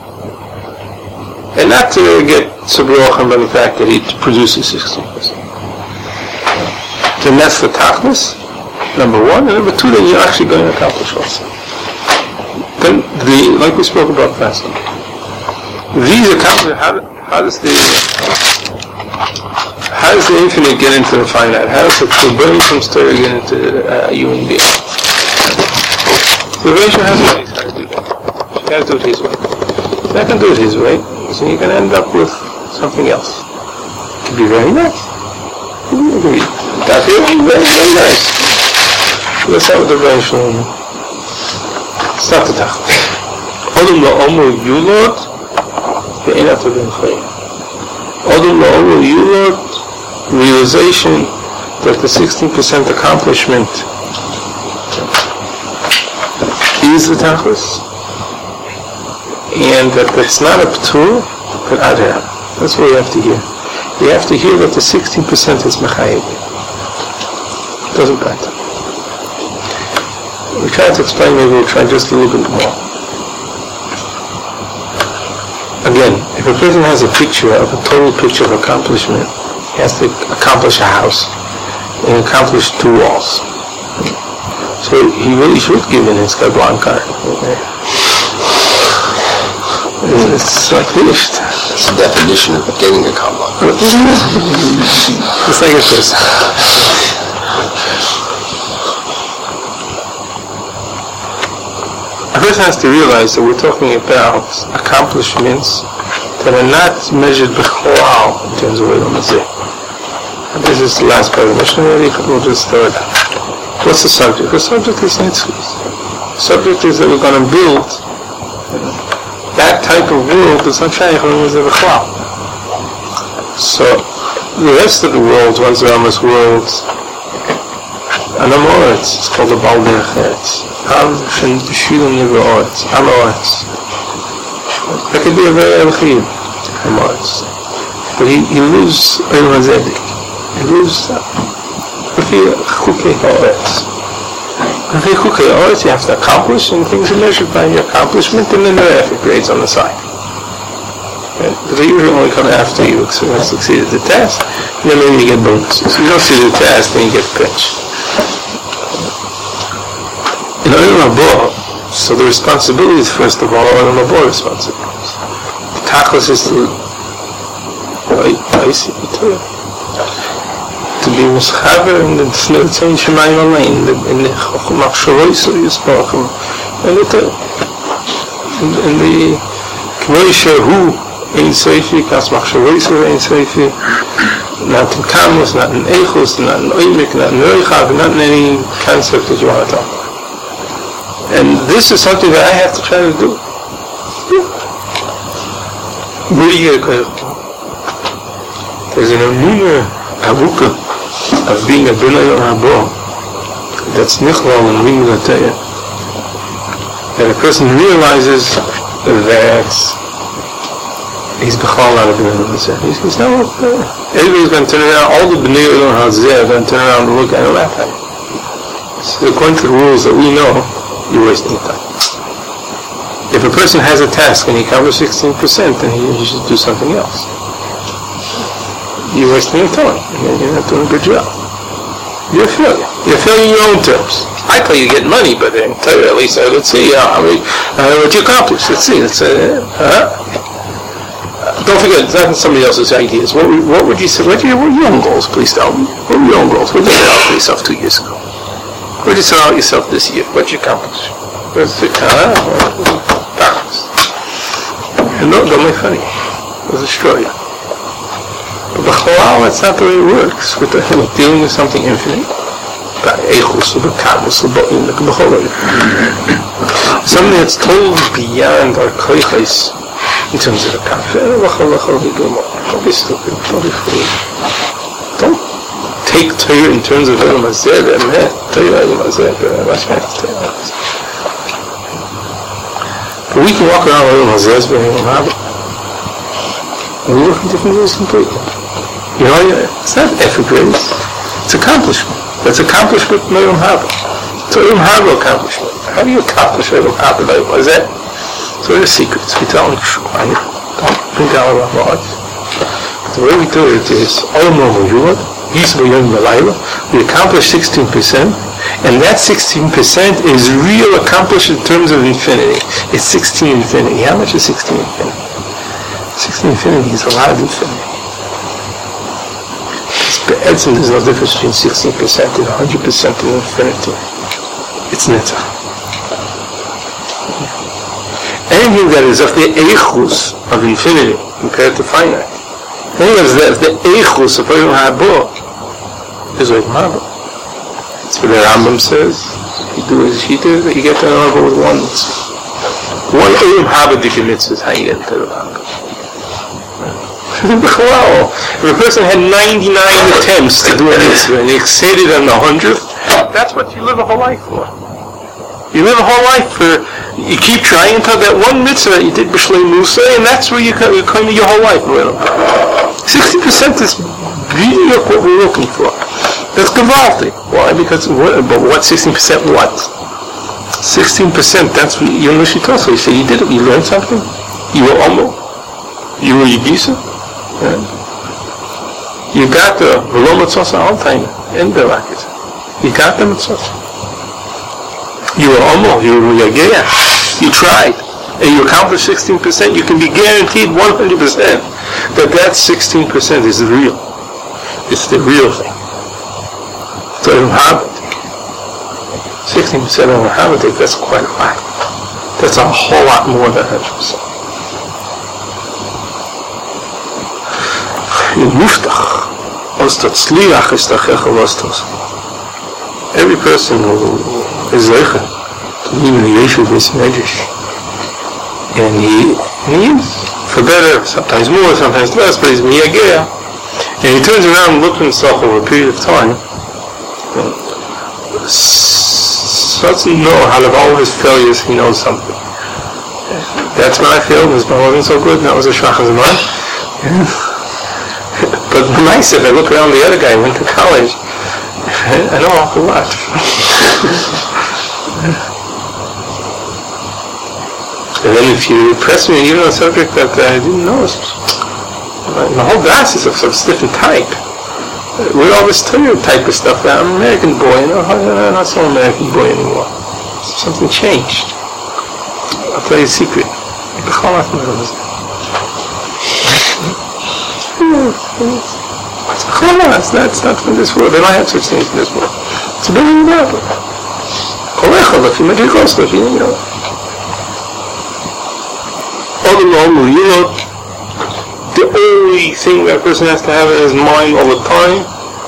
[SPEAKER 1] and not to get tzibrochen by the fact that he produces 16%, then that's the tachlis, number one, and number two, then you're actually going to accomplish also. Then, like we spoke about fasting, these accomplishments, how does the infinite get into the finite? How does the burning from story get into a human being? The Rebbe has a way how to do that. She has to do it his way. If I can do it his way, so you can end up with something else. It could be very nice. It could be very, very nice. Let's start with the Rebbe Shlomo. It's not the Tachlis. Odom la'omu yulot ve'enat ben chayim. Odom la'omu yulot, realization that the 16% accomplishment is the Tachlis, and that that's not a p'tur, but adher. That's what we have to hear. We have to hear that the 16% is mechayev. It doesn't matter. We try to explain, maybe we'll try just a little bit more. Again, if a person has a picture of a total picture of accomplishment, he has to accomplish a house and accomplish 2 walls. So he really should give in his Kabbalah. It's like finished.
[SPEAKER 3] That's the definition of getting a Kabbalah.
[SPEAKER 1] It's like this. A person has to realize that we're talking about accomplishments that are not measured b'cholal in terms of Olam Hazeh. This is the last part of the mission. We'll just start. What's the subject? The subject is Nitzchus. The subject is that we're going to build that type of world that's not shaykh Olam Hazeh b'cholal. So the rest of the world, one's Rambam's world, and the Moritz, it's called the Baal Derech Eretz. That could be a very elchid, but he lives Olam Hazeh. He lives Chukei Haaretz. Chukei Haaretz you have to accomplish, and things are measured by your accomplishment, and then there are effort grades on the side. Right? But they usually only come after you have succeeded the test, and then maybe you get bonuses. You don't see the test, then you get pinched. In Olam Haba, so the responsibilities, first of all, are Olam Haba responsibilities. The Tachlis is to I see it too. To be mischaver in the Tznetzon Shemayim Alain, in the Machshavos Yisparachim, and in the K'moisha Hu Ein Seifi, Kas Machshavos Ein Seifi, not in Kamus, not in Eichus, not in Oimik, not in Reichav, not in any concept that you want to talk about. And this is something that I have to try to do. Where do you get a koyach? There's an amuna avuka of being a b'nai habo that's nichlal in Ring Lataya. That a person realizes that he's b'chal out of b'nai Lataya. He's not everybody's going to turn around, all the b'nai Lataya are going to turn around and look at him laugh at him. So according to the rules that we know, you're wasting time. If a person has a task and he covers 16%, then he should do something else. You're wasting your time. You're not doing a good job. You're a failure. You're a failure in your own terms. I tell you to get money, but I tell you at least, let's see what you accomplished. Let's see. Don't forget, it's not somebody else's ideas. What would you say? What are your own goals? Please tell me. What were your own goals? What did you set out for yourself 2 years ago? What did you set out yourself this year? What did you accomplish? And don't make funny. It'll destroy you. But b'chalal, that's not the way it works. We're dealing with something infinite. Something that's totally beyond our koiches in terms of the confidence. Don't be stupid. Don't be foolish. Don't take Torah in terms of Elam Hazeh, but we can walk around with Elam Hazeh, but we don't have it. And we work in different ways completely. You know, it's not effort grace, it's accomplishment. That's accomplishment in Elam Haba. It's Elam Haba accomplishment. How do you accomplish Elam Haba? What is that? So there are secrets. We tell them, quiet, don't bring down our hearts. The way we do it is, we accomplish 16%, and that 16% is real accomplished in terms of infinity. It's 16 infinity. How much is 16 infinity? 16 infinity is a lot of infinity. There's no difference between 16% and 100% in infinity. It's netzach. Anything that is of the eichus of infinity compared to finite, anything that is the eichus of Elam Haba is Elam Haba. That's what the Rambam says. You do as he did, you get to Elam Haba with one mitzvah. One Elam Haba dika mitzvah is how you get to Elam Haba. If a person had 99 attempts to do a mitzvah and he exceeded on the 100th, that's what you live a whole life for. You live a whole life for, you keep trying until that one mitzvah that you did b'shlei Musa, and that's where you're kind of your whole life. 60% is really what we're looking for. That's gewaltig. Why? Because, but what 16% what? 16%, that's what you Shitasa. You say you did it, you learned something, you were Omo, you were Yigisa. Yeah. You got the V'lo Mitzvah all time in the racket. You got the Mitzvah. You were Omo, you were Yageya. You tried, and you accomplished 16%. You can be guaranteed 100% that 16% is real. It's the real thing. So Elam Haba, 16% Elam Haba, that's quite a lot. That's a whole lot more than 100%. Every person who is zeicha to be in the Yeshu Beis Medrash, and he is, for better, sometimes more, sometimes less, but he's miyagea, and he turns around and looks at himself over a period of time, doesn't know out of all of his failures he knows something. That's when I failed, this wasn't so good, that was a shach zaman. But nice if I look around the other guy who went to college, I know an awful lot. And then if you press me even on a subject that I didn't know, the whole class is of some different type. With all this type of stuff, I'm an American boy, I'm not so American boy anymore. Something changed. I'll tell you a secret. That's not from this world. They don't have such things in this world. It's a brilliant example. If you make it close, if you know. The only thing that person has to have in his mind all the time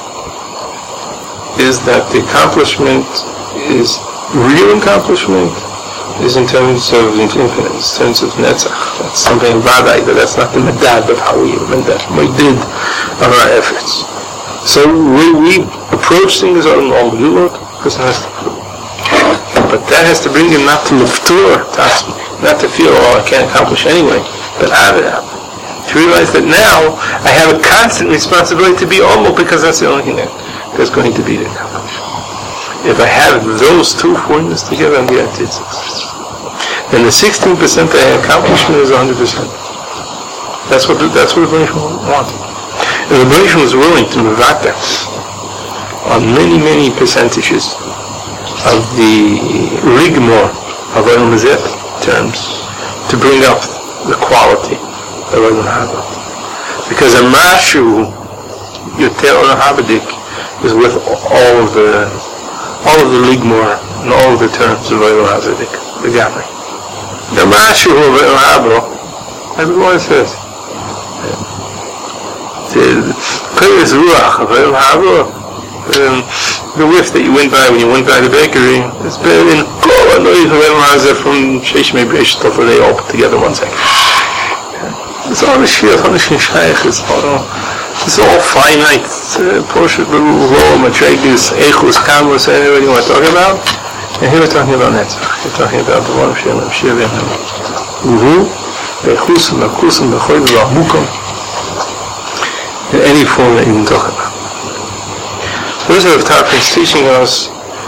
[SPEAKER 1] is that the accomplishment is real accomplishment is in terms of infinite, in terms of netzach. That's something vadai, that's not the medad of how we did of our efforts. So when we approach things on Yulot, person has to, but that has to bring him not to leftur, not to feel, I can't accomplish anyway, but to realize that now I have a constant responsibility to be Omo, because that's the only thing that's going to be accomplished. If I have those two formulas together, I'm guaranteed success. Then the 16% accomplishment is 100%. That's what the Rebbeinu wanted. And the Rebbeinu was willing to move out there on many percentages of the rigmor of Olam Hazeh terms to bring up the quality of Olam Haba. Because a mashu yoter Olam Habadik is with all of the ligmor and all of the terms of Olam Habadik, the gamma. The mashu of Olam Haba, everyone says, the Peiris Ruach of Olam Haba, the whiff that you went by when you went by the bakery, it's better than all the noise of Olam Hazeh from Sheish Mei Breish Tofah, they all put together one second. It's all the shir, all the shaykh, it's all finite, portion, low, matragis, echus, kamos, everything we're talking about. And here we're talking about netzach. We're talking about the one of shir, uhu, bechus, makus, bechoy, v'amukom, in any form that you can talk about. Those are the topics teaching us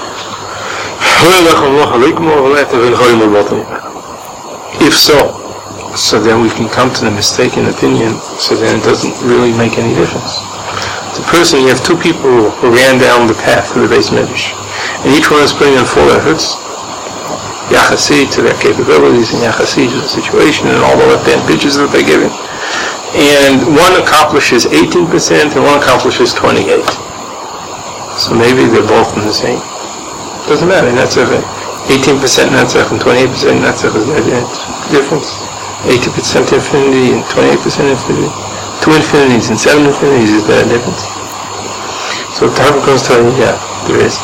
[SPEAKER 1] if so then we can come to the mistaken opinion, so then it doesn't really make any difference. The person, you have two people who ran down the path to the Beis Medrash, and each one is putting in full efforts, yachasi to their capabilities, and yachasi to the situation, and all the left-hand pitches that they're giving. And one accomplishes 18%, and one accomplishes 28%. So maybe they're both in the same. Doesn't matter. Netzach, 18% Netzach and 28% Netzach is no difference. 80% infinity and 28% infinity. 2 infinities and 7 infinities is that a difference? So the Torah comes to you, yeah, there is.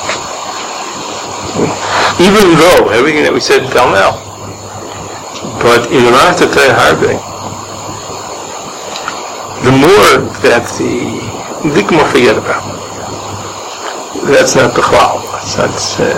[SPEAKER 1] Even though everything that we said until now, but in the Master Torah Harbe, the more that the more forget about. That's not the chalal. That's not.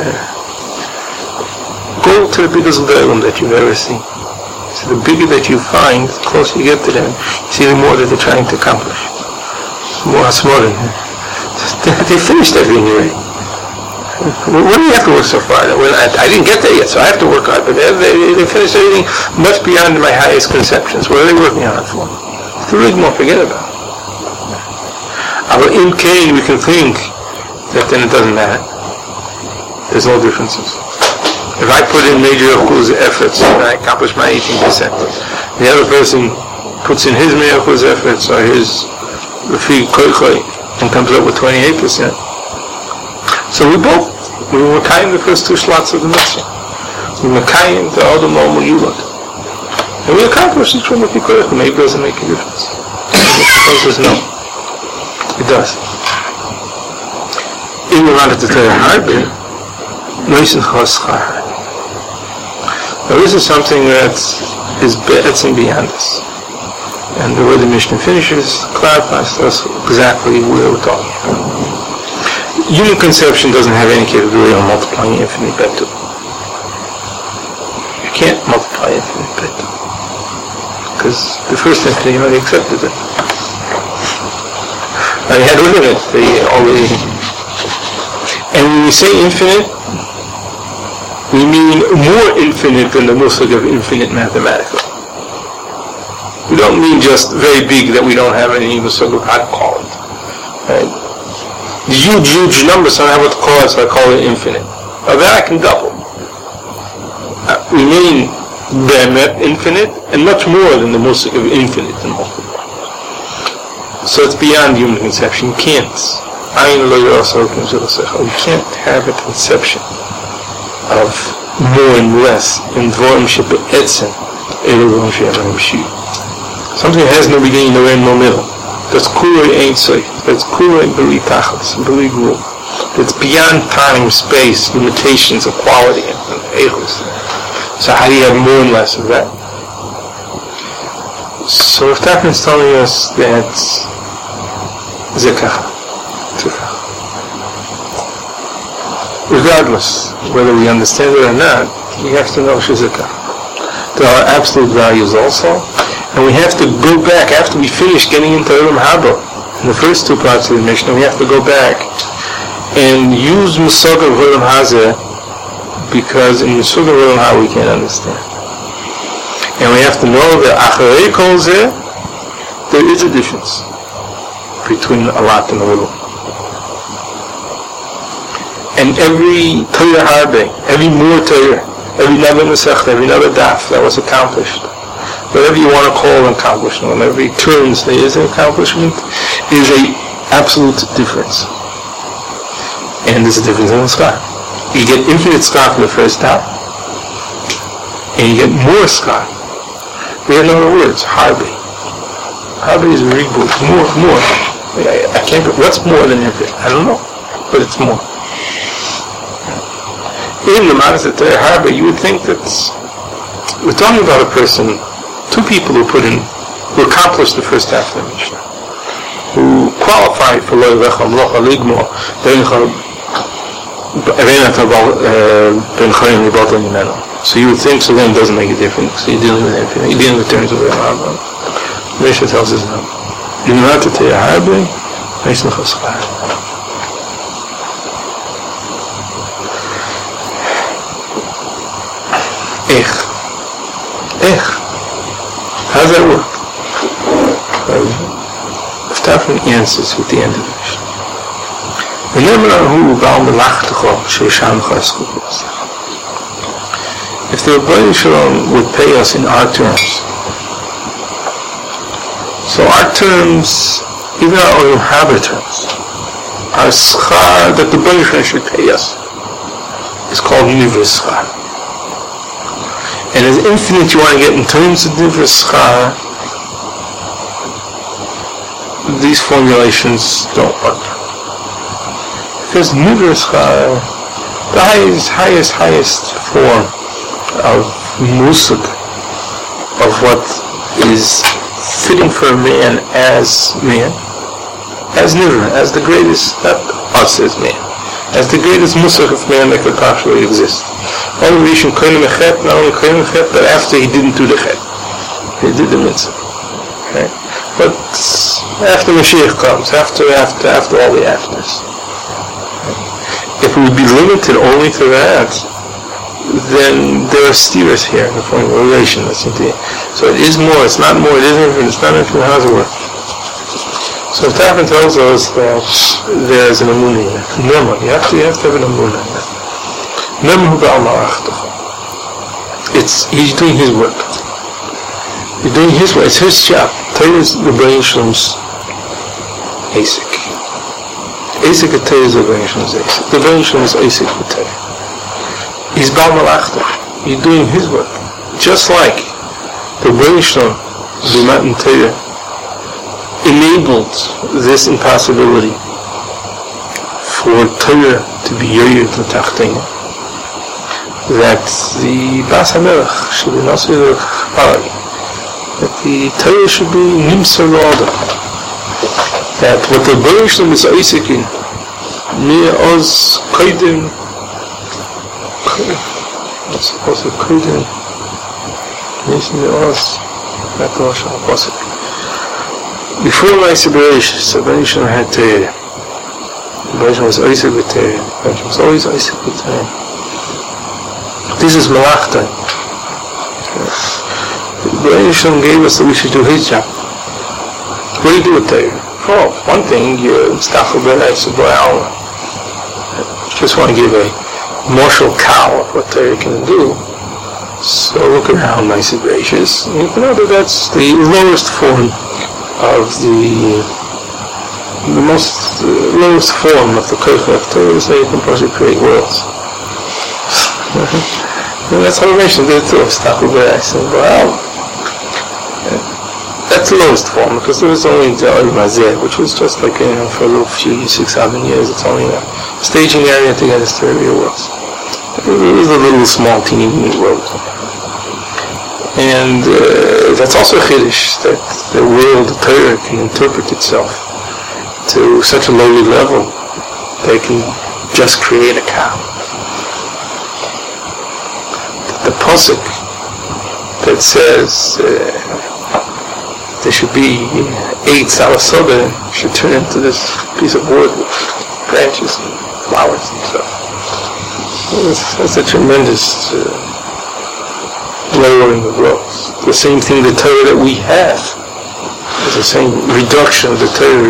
[SPEAKER 1] Go to the biggest Gedolim that you've ever seen. So the bigger that you find, the closer you get to them, you see the more that they're trying to accomplish. More smarter. They finished everything already. What do you have to work so far? I didn't get there yet, so I have to work hard. But they finished everything much beyond my highest conceptions. What are they working on it for? To really more forget about. But in Cain, we can think that then it doesn't matter. There's no differences. If I put in major efforts and I accomplish my 18%, the other person puts in his miracles efforts or his refi koichoi and comes up with 28%. So we were kind the first two slots of the mitzvah. We were kind the other normal yulot. And we accomplished each one of the koichoi. Maybe it doesn't make a difference. The answer is no. It does. In the Master Torah Harbe, Noisin Choschar. Now this is something that is be'etzim beyond us. And the way the Mishnah finishes clarifies to us exactly where we're talking about. Human conception doesn't have any capability of multiplying infinite betu. You can't multiply infinite betu. Because the first infinity already accepted it. They had a limit. They already. And when we say infinite, we mean more infinite than the musag of infinite mathematically. We don't mean just very big that we don't have any musag of how to call it. Right? The huge number, so I don't have what to call it, so I call it infinite. Now that I can double. We mean infinite, and much more than the musag of infinite and multiple. So it's beyond human conception. You can't. You can't have a conception of more and less in dvorim shebe'etzem elul she'elam shi. Something has no beginning, no end, no middle. That's kulei ain't safe. That's kulei b'li tachlis, b'li gvul. That's beyond time, space, limitations of quality and eichus. So how do you have more and less of that? So if Tafin is telling us that Zikach, regardless whether we understand it or not, we have to know Shizikach. There are absolute values also, and we have to go back after we finish getting into Olam Haba. In the first two parts of the Mishnah, we have to go back and use Musag of Olam Hazeh, because in Musag of Olam Haba we can't understand. And we have to know that Acharei Kol Zeh, there is a difference between a lot and a little. And every Torah Harbe, every more Torah, every Nava Masechta, every Nava Daf that was accomplished, whatever you want to call an accomplishment, every turns there is an accomplishment, is a absolute difference. And there's a difference in the schar. You get infinite schar for the first Daf, and you get more schar. We have other words, Harbe. Harbe is a reboot, more. I can't, what's more than infinite? I don't know, but it's more. In the Manas at Harbe, you would think that we're talking about a person, two people who accomplished the first half of the Mishnah, who qualified for Lo Yelecha Mlocha Ligmo, so you would think, so then it doesn't make a difference. So you're dealing with infinite. You're dealing with terms of Rambam. Mishnah tells us no. You know how to tell Harbe, Mishnah Chaschar. How does that work? If Tafin answers with the end of the Mishnah. If the Rebbeinu Shalom would pay us in our terms, so our terms, even our Olam Haba terms, our schar that the Rebbeinu Shalom should pay us, is called Nivra Schar. And as infinite you want to get in terms of Nivra Schar, these formulations don't work. Because Nivra Schar, the highest form of musag, of what is fitting for a man, as Nivra, as the greatest, not us as man, as the greatest musag of man that could possibly exist. Only Rishon Kohen Mechet, not only Kohen Mechet, but after he didn't do the Chet. He did the mitzvah. Okay? But after Mashiach comes, after all the afters. If we would be limited only to that, then there are steers here in the form of relation. So it is more, it's not more, it is infinite, it's not infinite, how does it work? So if Tafin tells us that there's an amunah here, you have to have an amunah here. He's doing his work. He's doing his work. It's his job. Torah is the Rebbeinu Shalom's Asik. Asik at Torah is the Rebbeinu Shalom's Asik. The Rebbeinu Shalom is Asik with Torah. He's Baal Malachta. He's doing his work. Just like the Rebbeinu Shalom, the Matan Torah, enabled this impossibility for Torah to be yoyed to Tachtena. That the Bas HaMelech should be Nasir Chapari, that the Torah should be Nimser L'Odom, that what the Rebbeinu Shalom is Isaac in, Me'oz Kodim, what's supposed to be Kodim, Me'oz, not the Rosh HaPosek. Before Ma'aseh Bereishis, the Rebbeinu Shalom had Torah. The Rebbeinu Shalom was Isaac with Torah. The Rebbeinu Shalom was always Isaac with Torah. This is Malachta. The Rebbeinu Shalom gave us that we should do his job. What do you do with Torah? Oh, one thing, you're Mistachel Bereis of Boyal. Just want to give a martial cow of what Torah can do. So look around, Ma'aseh Bereishis, and you know that that's the lowest form of the the most lowest form of the Koich of Torah is that you can possibly create worlds. And that's how Rishon did it too. I said, well, that's the lowest form, because there was only the Oil Mazeh, which was just like, for a little few, 6-7 years, it's only a staging area to get us to the real world. It was a little small, teeny world. And that's also a Chiddush, that the world, the Torah, can interpret itself to such a lowly level that it can just create a cow. The pasuk that says there should be 8 salasoda should turn into this piece of wood with branches and flowers and stuff. That's a tremendous lowering of rows. The same thing, the Torah that we have is the same reduction of the Torah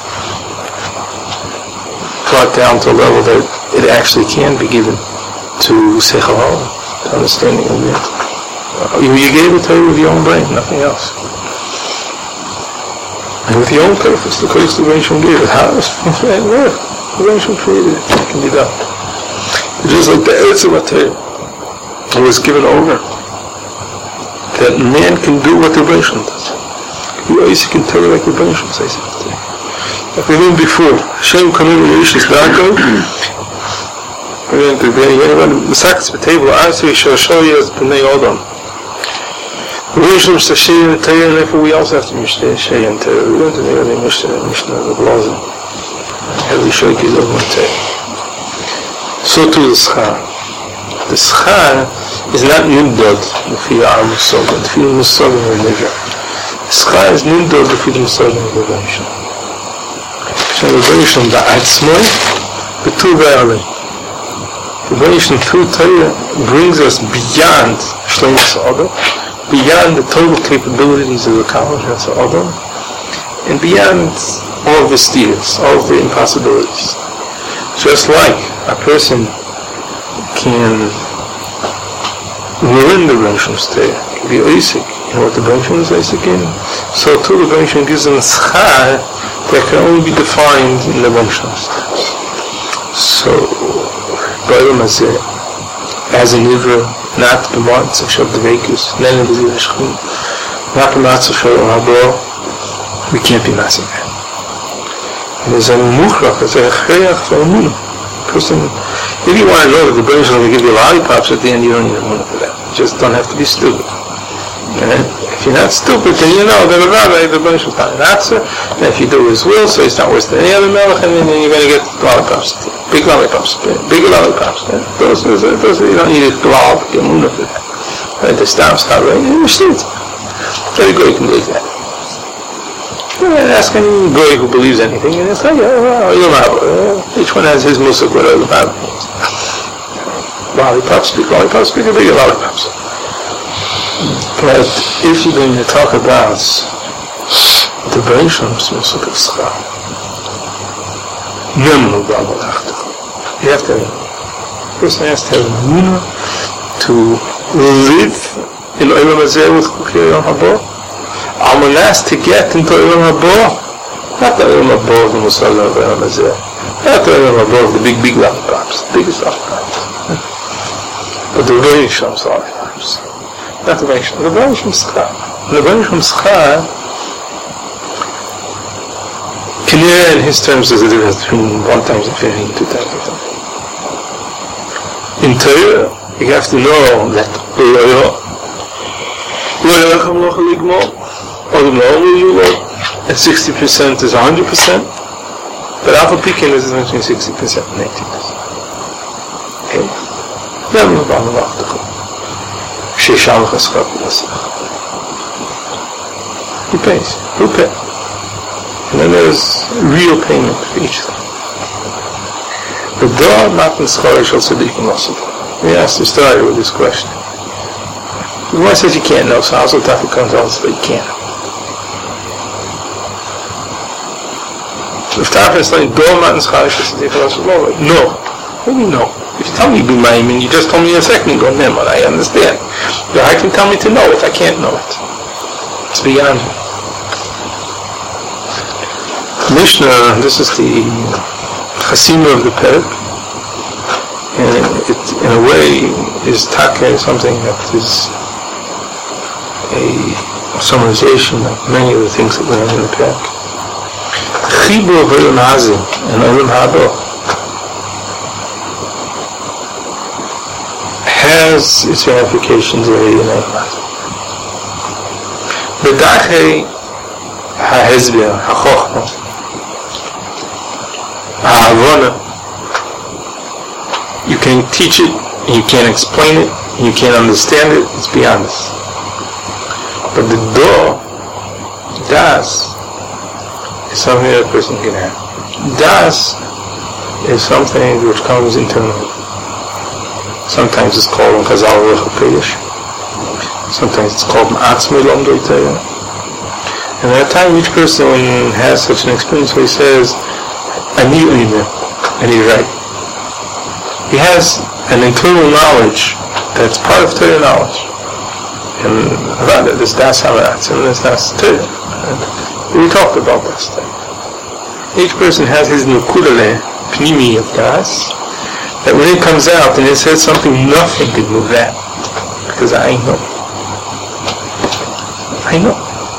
[SPEAKER 1] brought down to a level that it actually can be given to Seichel Ha'olam, to understanding of it. You gave it to her with your own brain, nothing else. And with your own purpose, the Kodesh the Rishon gave it. How does it work? The Rishon created it. It can be done. It's just like the Eretz of Torah. It was given over. That man can do what the Rishon does. You always can tell it like the Rishon says it. Like we learned before, Hashem coming to Rishon's Yaakov. We're going to be the sacrifice table. Answer Shoshoi as Bnei Odom. Rishon Mishtashei and Torah, and therefore we also have to Mishtashei and Torah. We learned today the Mishnah, the Blazen. Every Shoik is over Torah. So too the Schar. The Schar is not Nimdod, the Fiyah Al-Musog, the Fiyah Al-Musog and the Nivra. The Schar is Nimdod, the Fiyah Al-Musog and the Rishon. So the Rishon, the Atzmoi, the two Ve'alei. The Rishon through Torah brings us beyond Shleimus Adam, beyond the total capabilities of the accomplishments of Adam, and beyond all the steers, all of the impossibilities. Just like a person can learn the Rishon's Torah, can be Isaac in what the Rishon is Isaac in, so too the Rishon gives them a schar that can only be defined in the Rishon's Torah. So, Ba'olam Hazeh, as an Ivra, not the B'matzav Shel Dveikus, Nene B'zir Shechim, not the B'matzav Shel Habo, we can't be massive. And there's a Mukhrach, there's a Chayach for a Munah. Person, if you want to know that the British will give you lollipops at the end, you don't need a Munah for that. You just don't have to be stupid. And if you're not stupid, then you know that the British will not an answer, and if you do his will, so he's not worse than any other melech, and then you're going to get lollipops. Big lollipops. Big lollipops. Those you don't need a glob, get Munah for that. And the stamps not right, you're stupid. Very good, you can believe that. Ask any boy who believes anything, and it's like, each one has his musik, whatever the Bible means. Lollipops, bigger lollipops. But if you're going to talk about the Beishom's musik of Schar, you have to, the person has to have Munah to live in Olam Hazeh with Chukei Yom Habo. Almanas to get into Olam Habo, not the Olam Habo of the Musal of Olam Hazeh, not the Olam Habo of the big lollipops, the biggest lollipops, but the Beishom's lollipops, not the Beishom, the Beishom's Schar. The Beishom's Schar, Kinera in his terms is the difference between 1 times infinity and 2 times infinity. In Torah, you have to know that and 60% is 100%, but Alpha Pekin is between 60% and 80%. Okay? He pays. Who pays? And then there's real payment for each thing. The dog not in Schar Shel Tzadikim also. We asked the story with this question. The one says you can't know, so also Tafi comes out and says you can't know. If Tafi is like, dog not in Schar Shel Tzadikim also, no. What do you know? If you tell me be my mean, you just told me a second ago, then what I understand. I can tell me to know it, I can't know it. It's beyond me. Mishnah, this is the Chasima of the Perek, and it, in a way, is Taka, something that is a summarization of many of the things that we have in the Perek. Chibur of Olam Hazeh and Olam Haba has its ramifications already in Olam Hazeh. B'dachei ha'hezber, ha'chochma, ha'avona, you can teach it, and you can't explain it, and you can't understand it, it's beyond us. But the das, is something that a person can have. Das is something which comes internally. Sometimes it's called in Chazal Ruach HaKodesh. Sometimes it's called Ma'atzmi Lomdei Torah. And at a time each person has such an experience where he says, Ani Oimeh, and he's right. He has an internal knowledge that's part of Torah knowledge. And rather, this Das HaMa'atz and this Das Torah. We talked about this thing. Each person has his Nukudale, Pnimi of Das, that when it comes out and it says something, nothing could move that. Because I know. I know.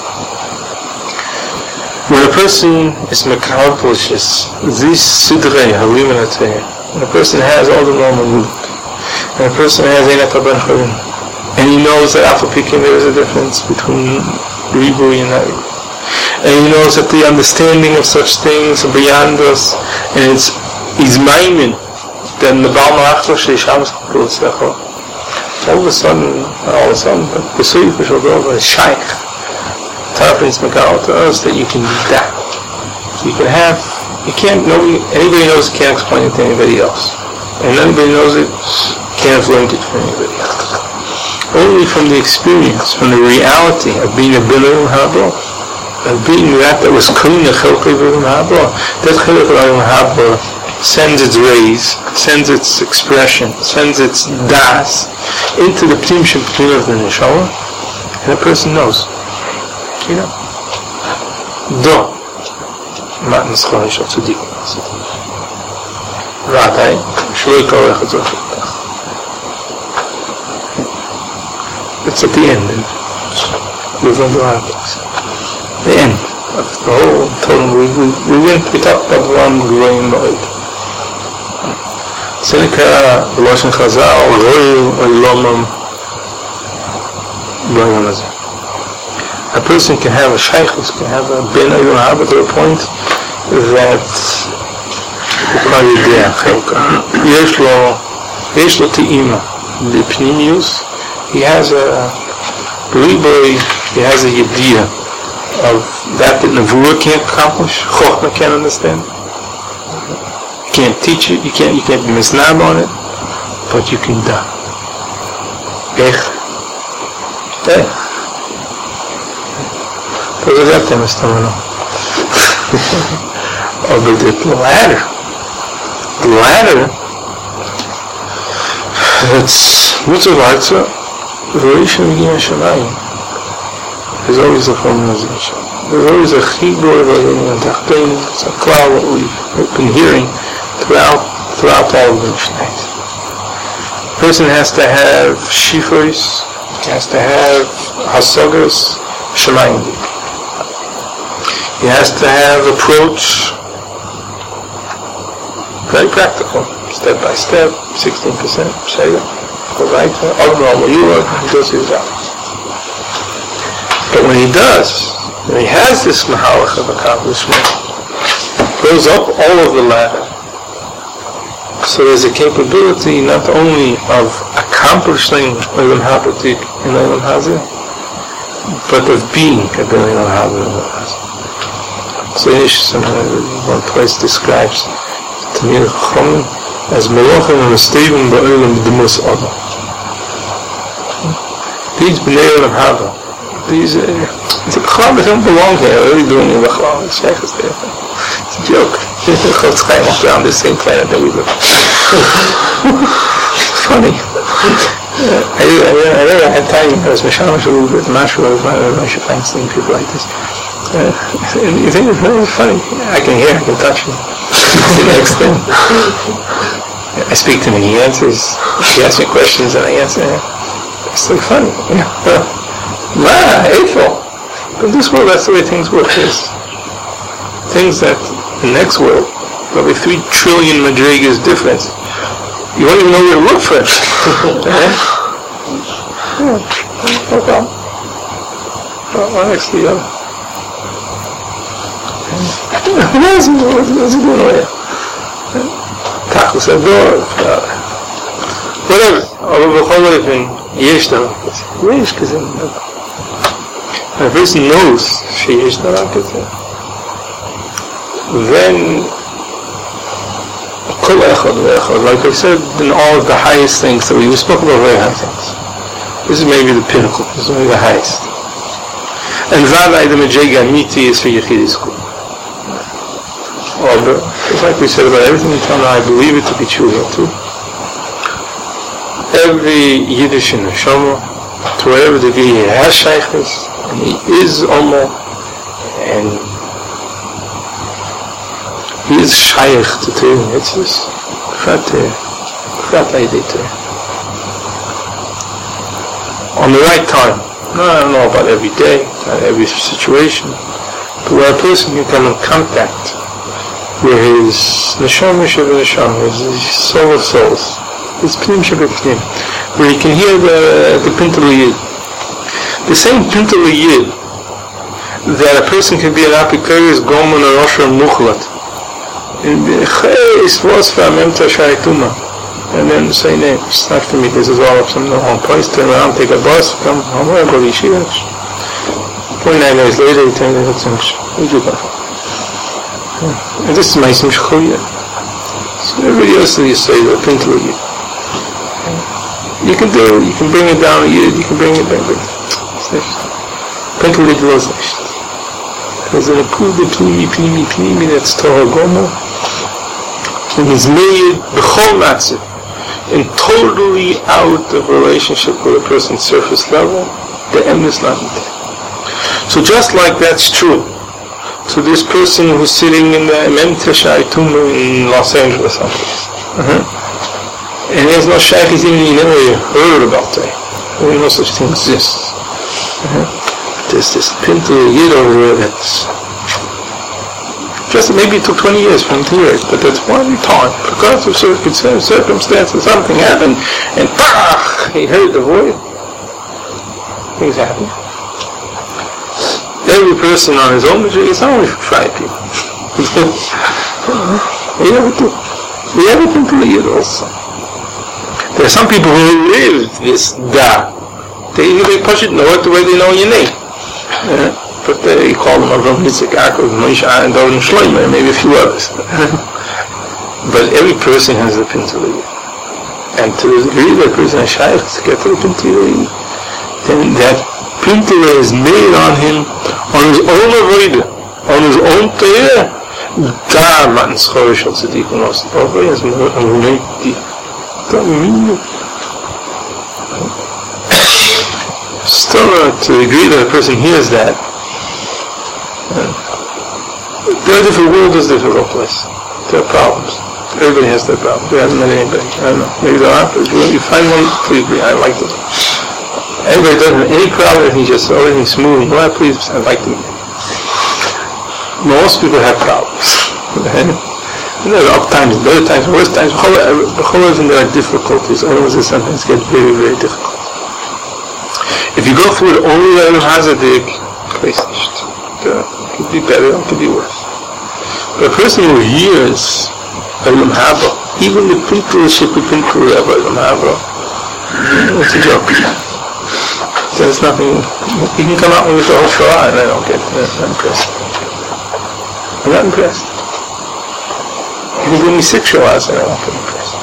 [SPEAKER 1] When a person is Mekadosh, this Sidrei, Halim and Atayah, when a person has all the normal movement, and a person has Einat HaBen Charim, and he knows that Alpha Pekin, there is a difference between Ribui and Nari. And he knows that the understanding of such things are beyond us, and he's miming, then the Baal Malachto Sheisham Skul. All of a sudden, but the Suyif Shaldova is Shaykh. Tarfins Makal to us that you can do that. So you can have, anybody knows it can't explain it to anybody else. And anybody knows it can't have learned it from anybody else. Only from the experience, from the reality of being a B'nai Haba, of being that was Kuna Chelkei V'Olam Haba, that Chelkei V'Olam Haba sends its rays, sends its expression, sends its das into the Pnim Shem Pnim of the Neshama, and a person knows. You know. Do. Matan Schoi Shal Tzudik. Radai, Shloi Kol Echad Zoch. It's at the end. We've run the place. The end of the whole total. We talked about the one growing mode. Seneca, the Lashon Chazal, Roy Oilomam, Royal Nazir. A person can have a shaykhus, can have a ben Olam Haba to a point that יש לו טעימה לפנימיוס. He has a riboy, he has a yediyah of that Nevuah can't accomplish, Chochmah can't understand. You can't teach it, you can't be misnab on it, but you can da. Those are that thing, Mr. Mano. Oh, but the ladder, that's Mitzvah Vartza, V'Rishon V'Gim HaShamayim. There's always a formalization. There's always a chibur and tachtein. It's a cloud that we've been hearing throughout all of the Mishnayos. A person has to have shifos, has to have hasagas, shemayim. He has to have approach, very practical, step by step, 16%, say that, go right, he does his job. But when he does, when he has this mahalach of accomplishment, goes up all of the ladder. So there's a capability not only of accomplishing Olam Habatik in Olam Hazeh, but of being a Olam Haba in Olam Hazeh. So one place describes Tamir Chacham as Melachim and Mestevim ba'olam b'demus Adam. These B'nai Olam Haba, these Chacham don't belong here. What are you doing in Chacham? It's a joke. Chacham Chaim off around the same planet that we live. It's funny. I never had time. I was mashamash a little bit. Mashal, I should find seeing people like this. And you think it's very funny. I can hear, I can touch him. It's the next thing. I speak to him and he answers. He asks me questions and I answer him. It's like funny. Hateful. But in this world, that's the way things work. There's things that in the next world, there'll be 3 trillion madrigas difference. You won't even know where to look for it. No problem. Well, actually, what's he doing over here? Tachlis Ador, whatever. Aber b'chol ofen, yesh davar kazeh. Yesh kazeh. And a person knows sheyesh davar kazeh. Then, kol echad ve'echad, like I said, in all of the highest things that we spoke about, very high things. This is maybe the pinnacle. This is maybe the highest. And Vadai the Majega Amiti is for Yechidisku. Just like we said about everything until now, I believe it to be true here too. Every Yiddish neshama, to whatever degree he has shaykhs, and he is Omo, and he is shaykh to Torah mitzvahs, on the right time. No, I don't know about every day, not every situation, but where a person can come in contact with his neshama sheba neshama, his soul of souls, his pnim sheba pnim, where he can hear the pintel yid. The same pintel yid that a person can be an apikarius gomen or osher muchlat. And then say name. It's not for me, this is all up some wrong place, turn around, take a bus, come home, go to Yeshiva. 29 days later, he turns out to and this is my simcha. So everybody else that you say, the pintel yid. You can do it, you can bring it down a yid, you can bring it back. Pintel yid was nicht. There's a kude plimi, that's Torah Gomer. And he's made b'chol matzah, and totally out of relationship with a person's surface level, the emes is not there. So just like that's true to this person who's sitting in the Memta Shaituma in Los Angeles someplace, and he has no shaykh, he's even never heard about it. There no such thing exists. There's this pinto yid over there that's just maybe it took 20 years for him to hear it, but that's one time, because of circumstances, something happened, and he heard the voice. Things happen. Every person on his own major is only for 5 people. We have it into the year also. There are some people who live this da. They push it north the way they know your name. But they call them Avram, Yitzchak, Yaakov, Moshe, and David, and Shlomo, and maybe a few others. But every person has a pintel. And to the degree that person has shaykh to get to the pintel, then that pintel is made on him, on his own avodah, on his own teir. Da matan schorish al tzaddik u'nos. Over is amuleti. Still, to the degree that a person hears that, there are different worlds, there's different place. There are problems. Everybody has their problems. We haven't met anybody. I don't know. Maybe there are, but when you find one, please agree. I like them. Everybody doesn't have any problem, and he's just everything smooth. Well, please, I like them. Most people have problems. And there are up times, better times, worse times. There are difficulties. Otherwise, it sometimes gets very, very difficult. If you go through it only like Hazadik, it could be better, it could be worse. But a person who hears Olam Haba, even the pintelship of pintel of Olam Haba, it's a joke. There's nothing. You can come out with the whole Shorah and I don't get it. I'm not impressed. I'm not impressed. You can bring me 6 Shorahs and I won't get impressed.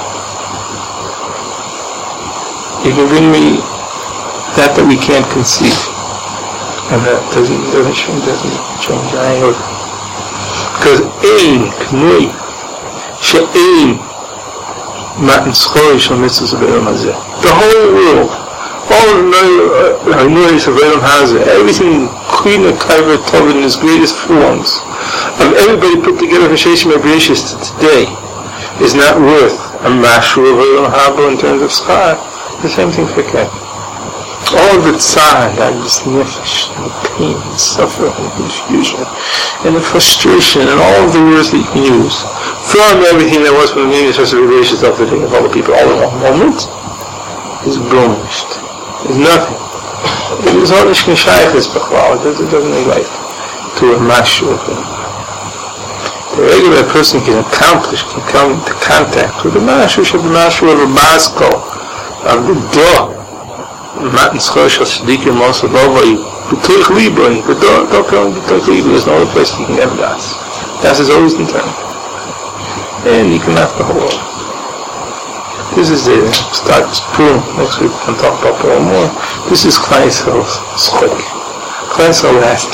[SPEAKER 1] You can bring me that we can't conceive, and that doesn't change our order. Because ein knoi she'ein matan schorish al mitzvahs of Olam Hazeh. The whole world, all the noise of Olam Hazeh, everything Shechina Kaiver Tov in his greatest forms, of everybody put together for Sheshim Abrishis to today, is not worth a Mashu of a Haba in terms of Schar. The same thing for Ket. All the tzad, this nefesh, and the pain, and suffering, and confusion, and the frustration, and all of the words that you can use, from everything that was from the meaning of the relations of the day of all the people, all in one moment, is burnished. Is nothing. It is all Nishkin Shaykhis B'chlal. It doesn't relate to a mashu of it. The regular person can accomplish, can come into contact with the mashu, should be mashu of a basko, of the door. Matan Schosh Sadiqim Mosa Lovayu, B'toich Libra, the door, don't come B'toich Libra, there's no other place you can get Das. Das is always internal. And you can have the whole world. This is the start of Purim. Next week we can talk about Purim more. This is Kleinsel's Schok. Kleinsel last.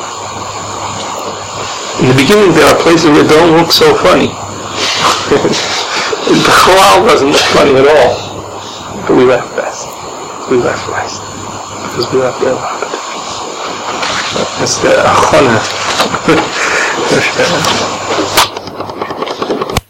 [SPEAKER 1] In the beginning there are places where it don't look so funny. The Chalal doesn't look funny at all. But we laugh best. We laugh last. Because we laugh very loud. That's the Achona.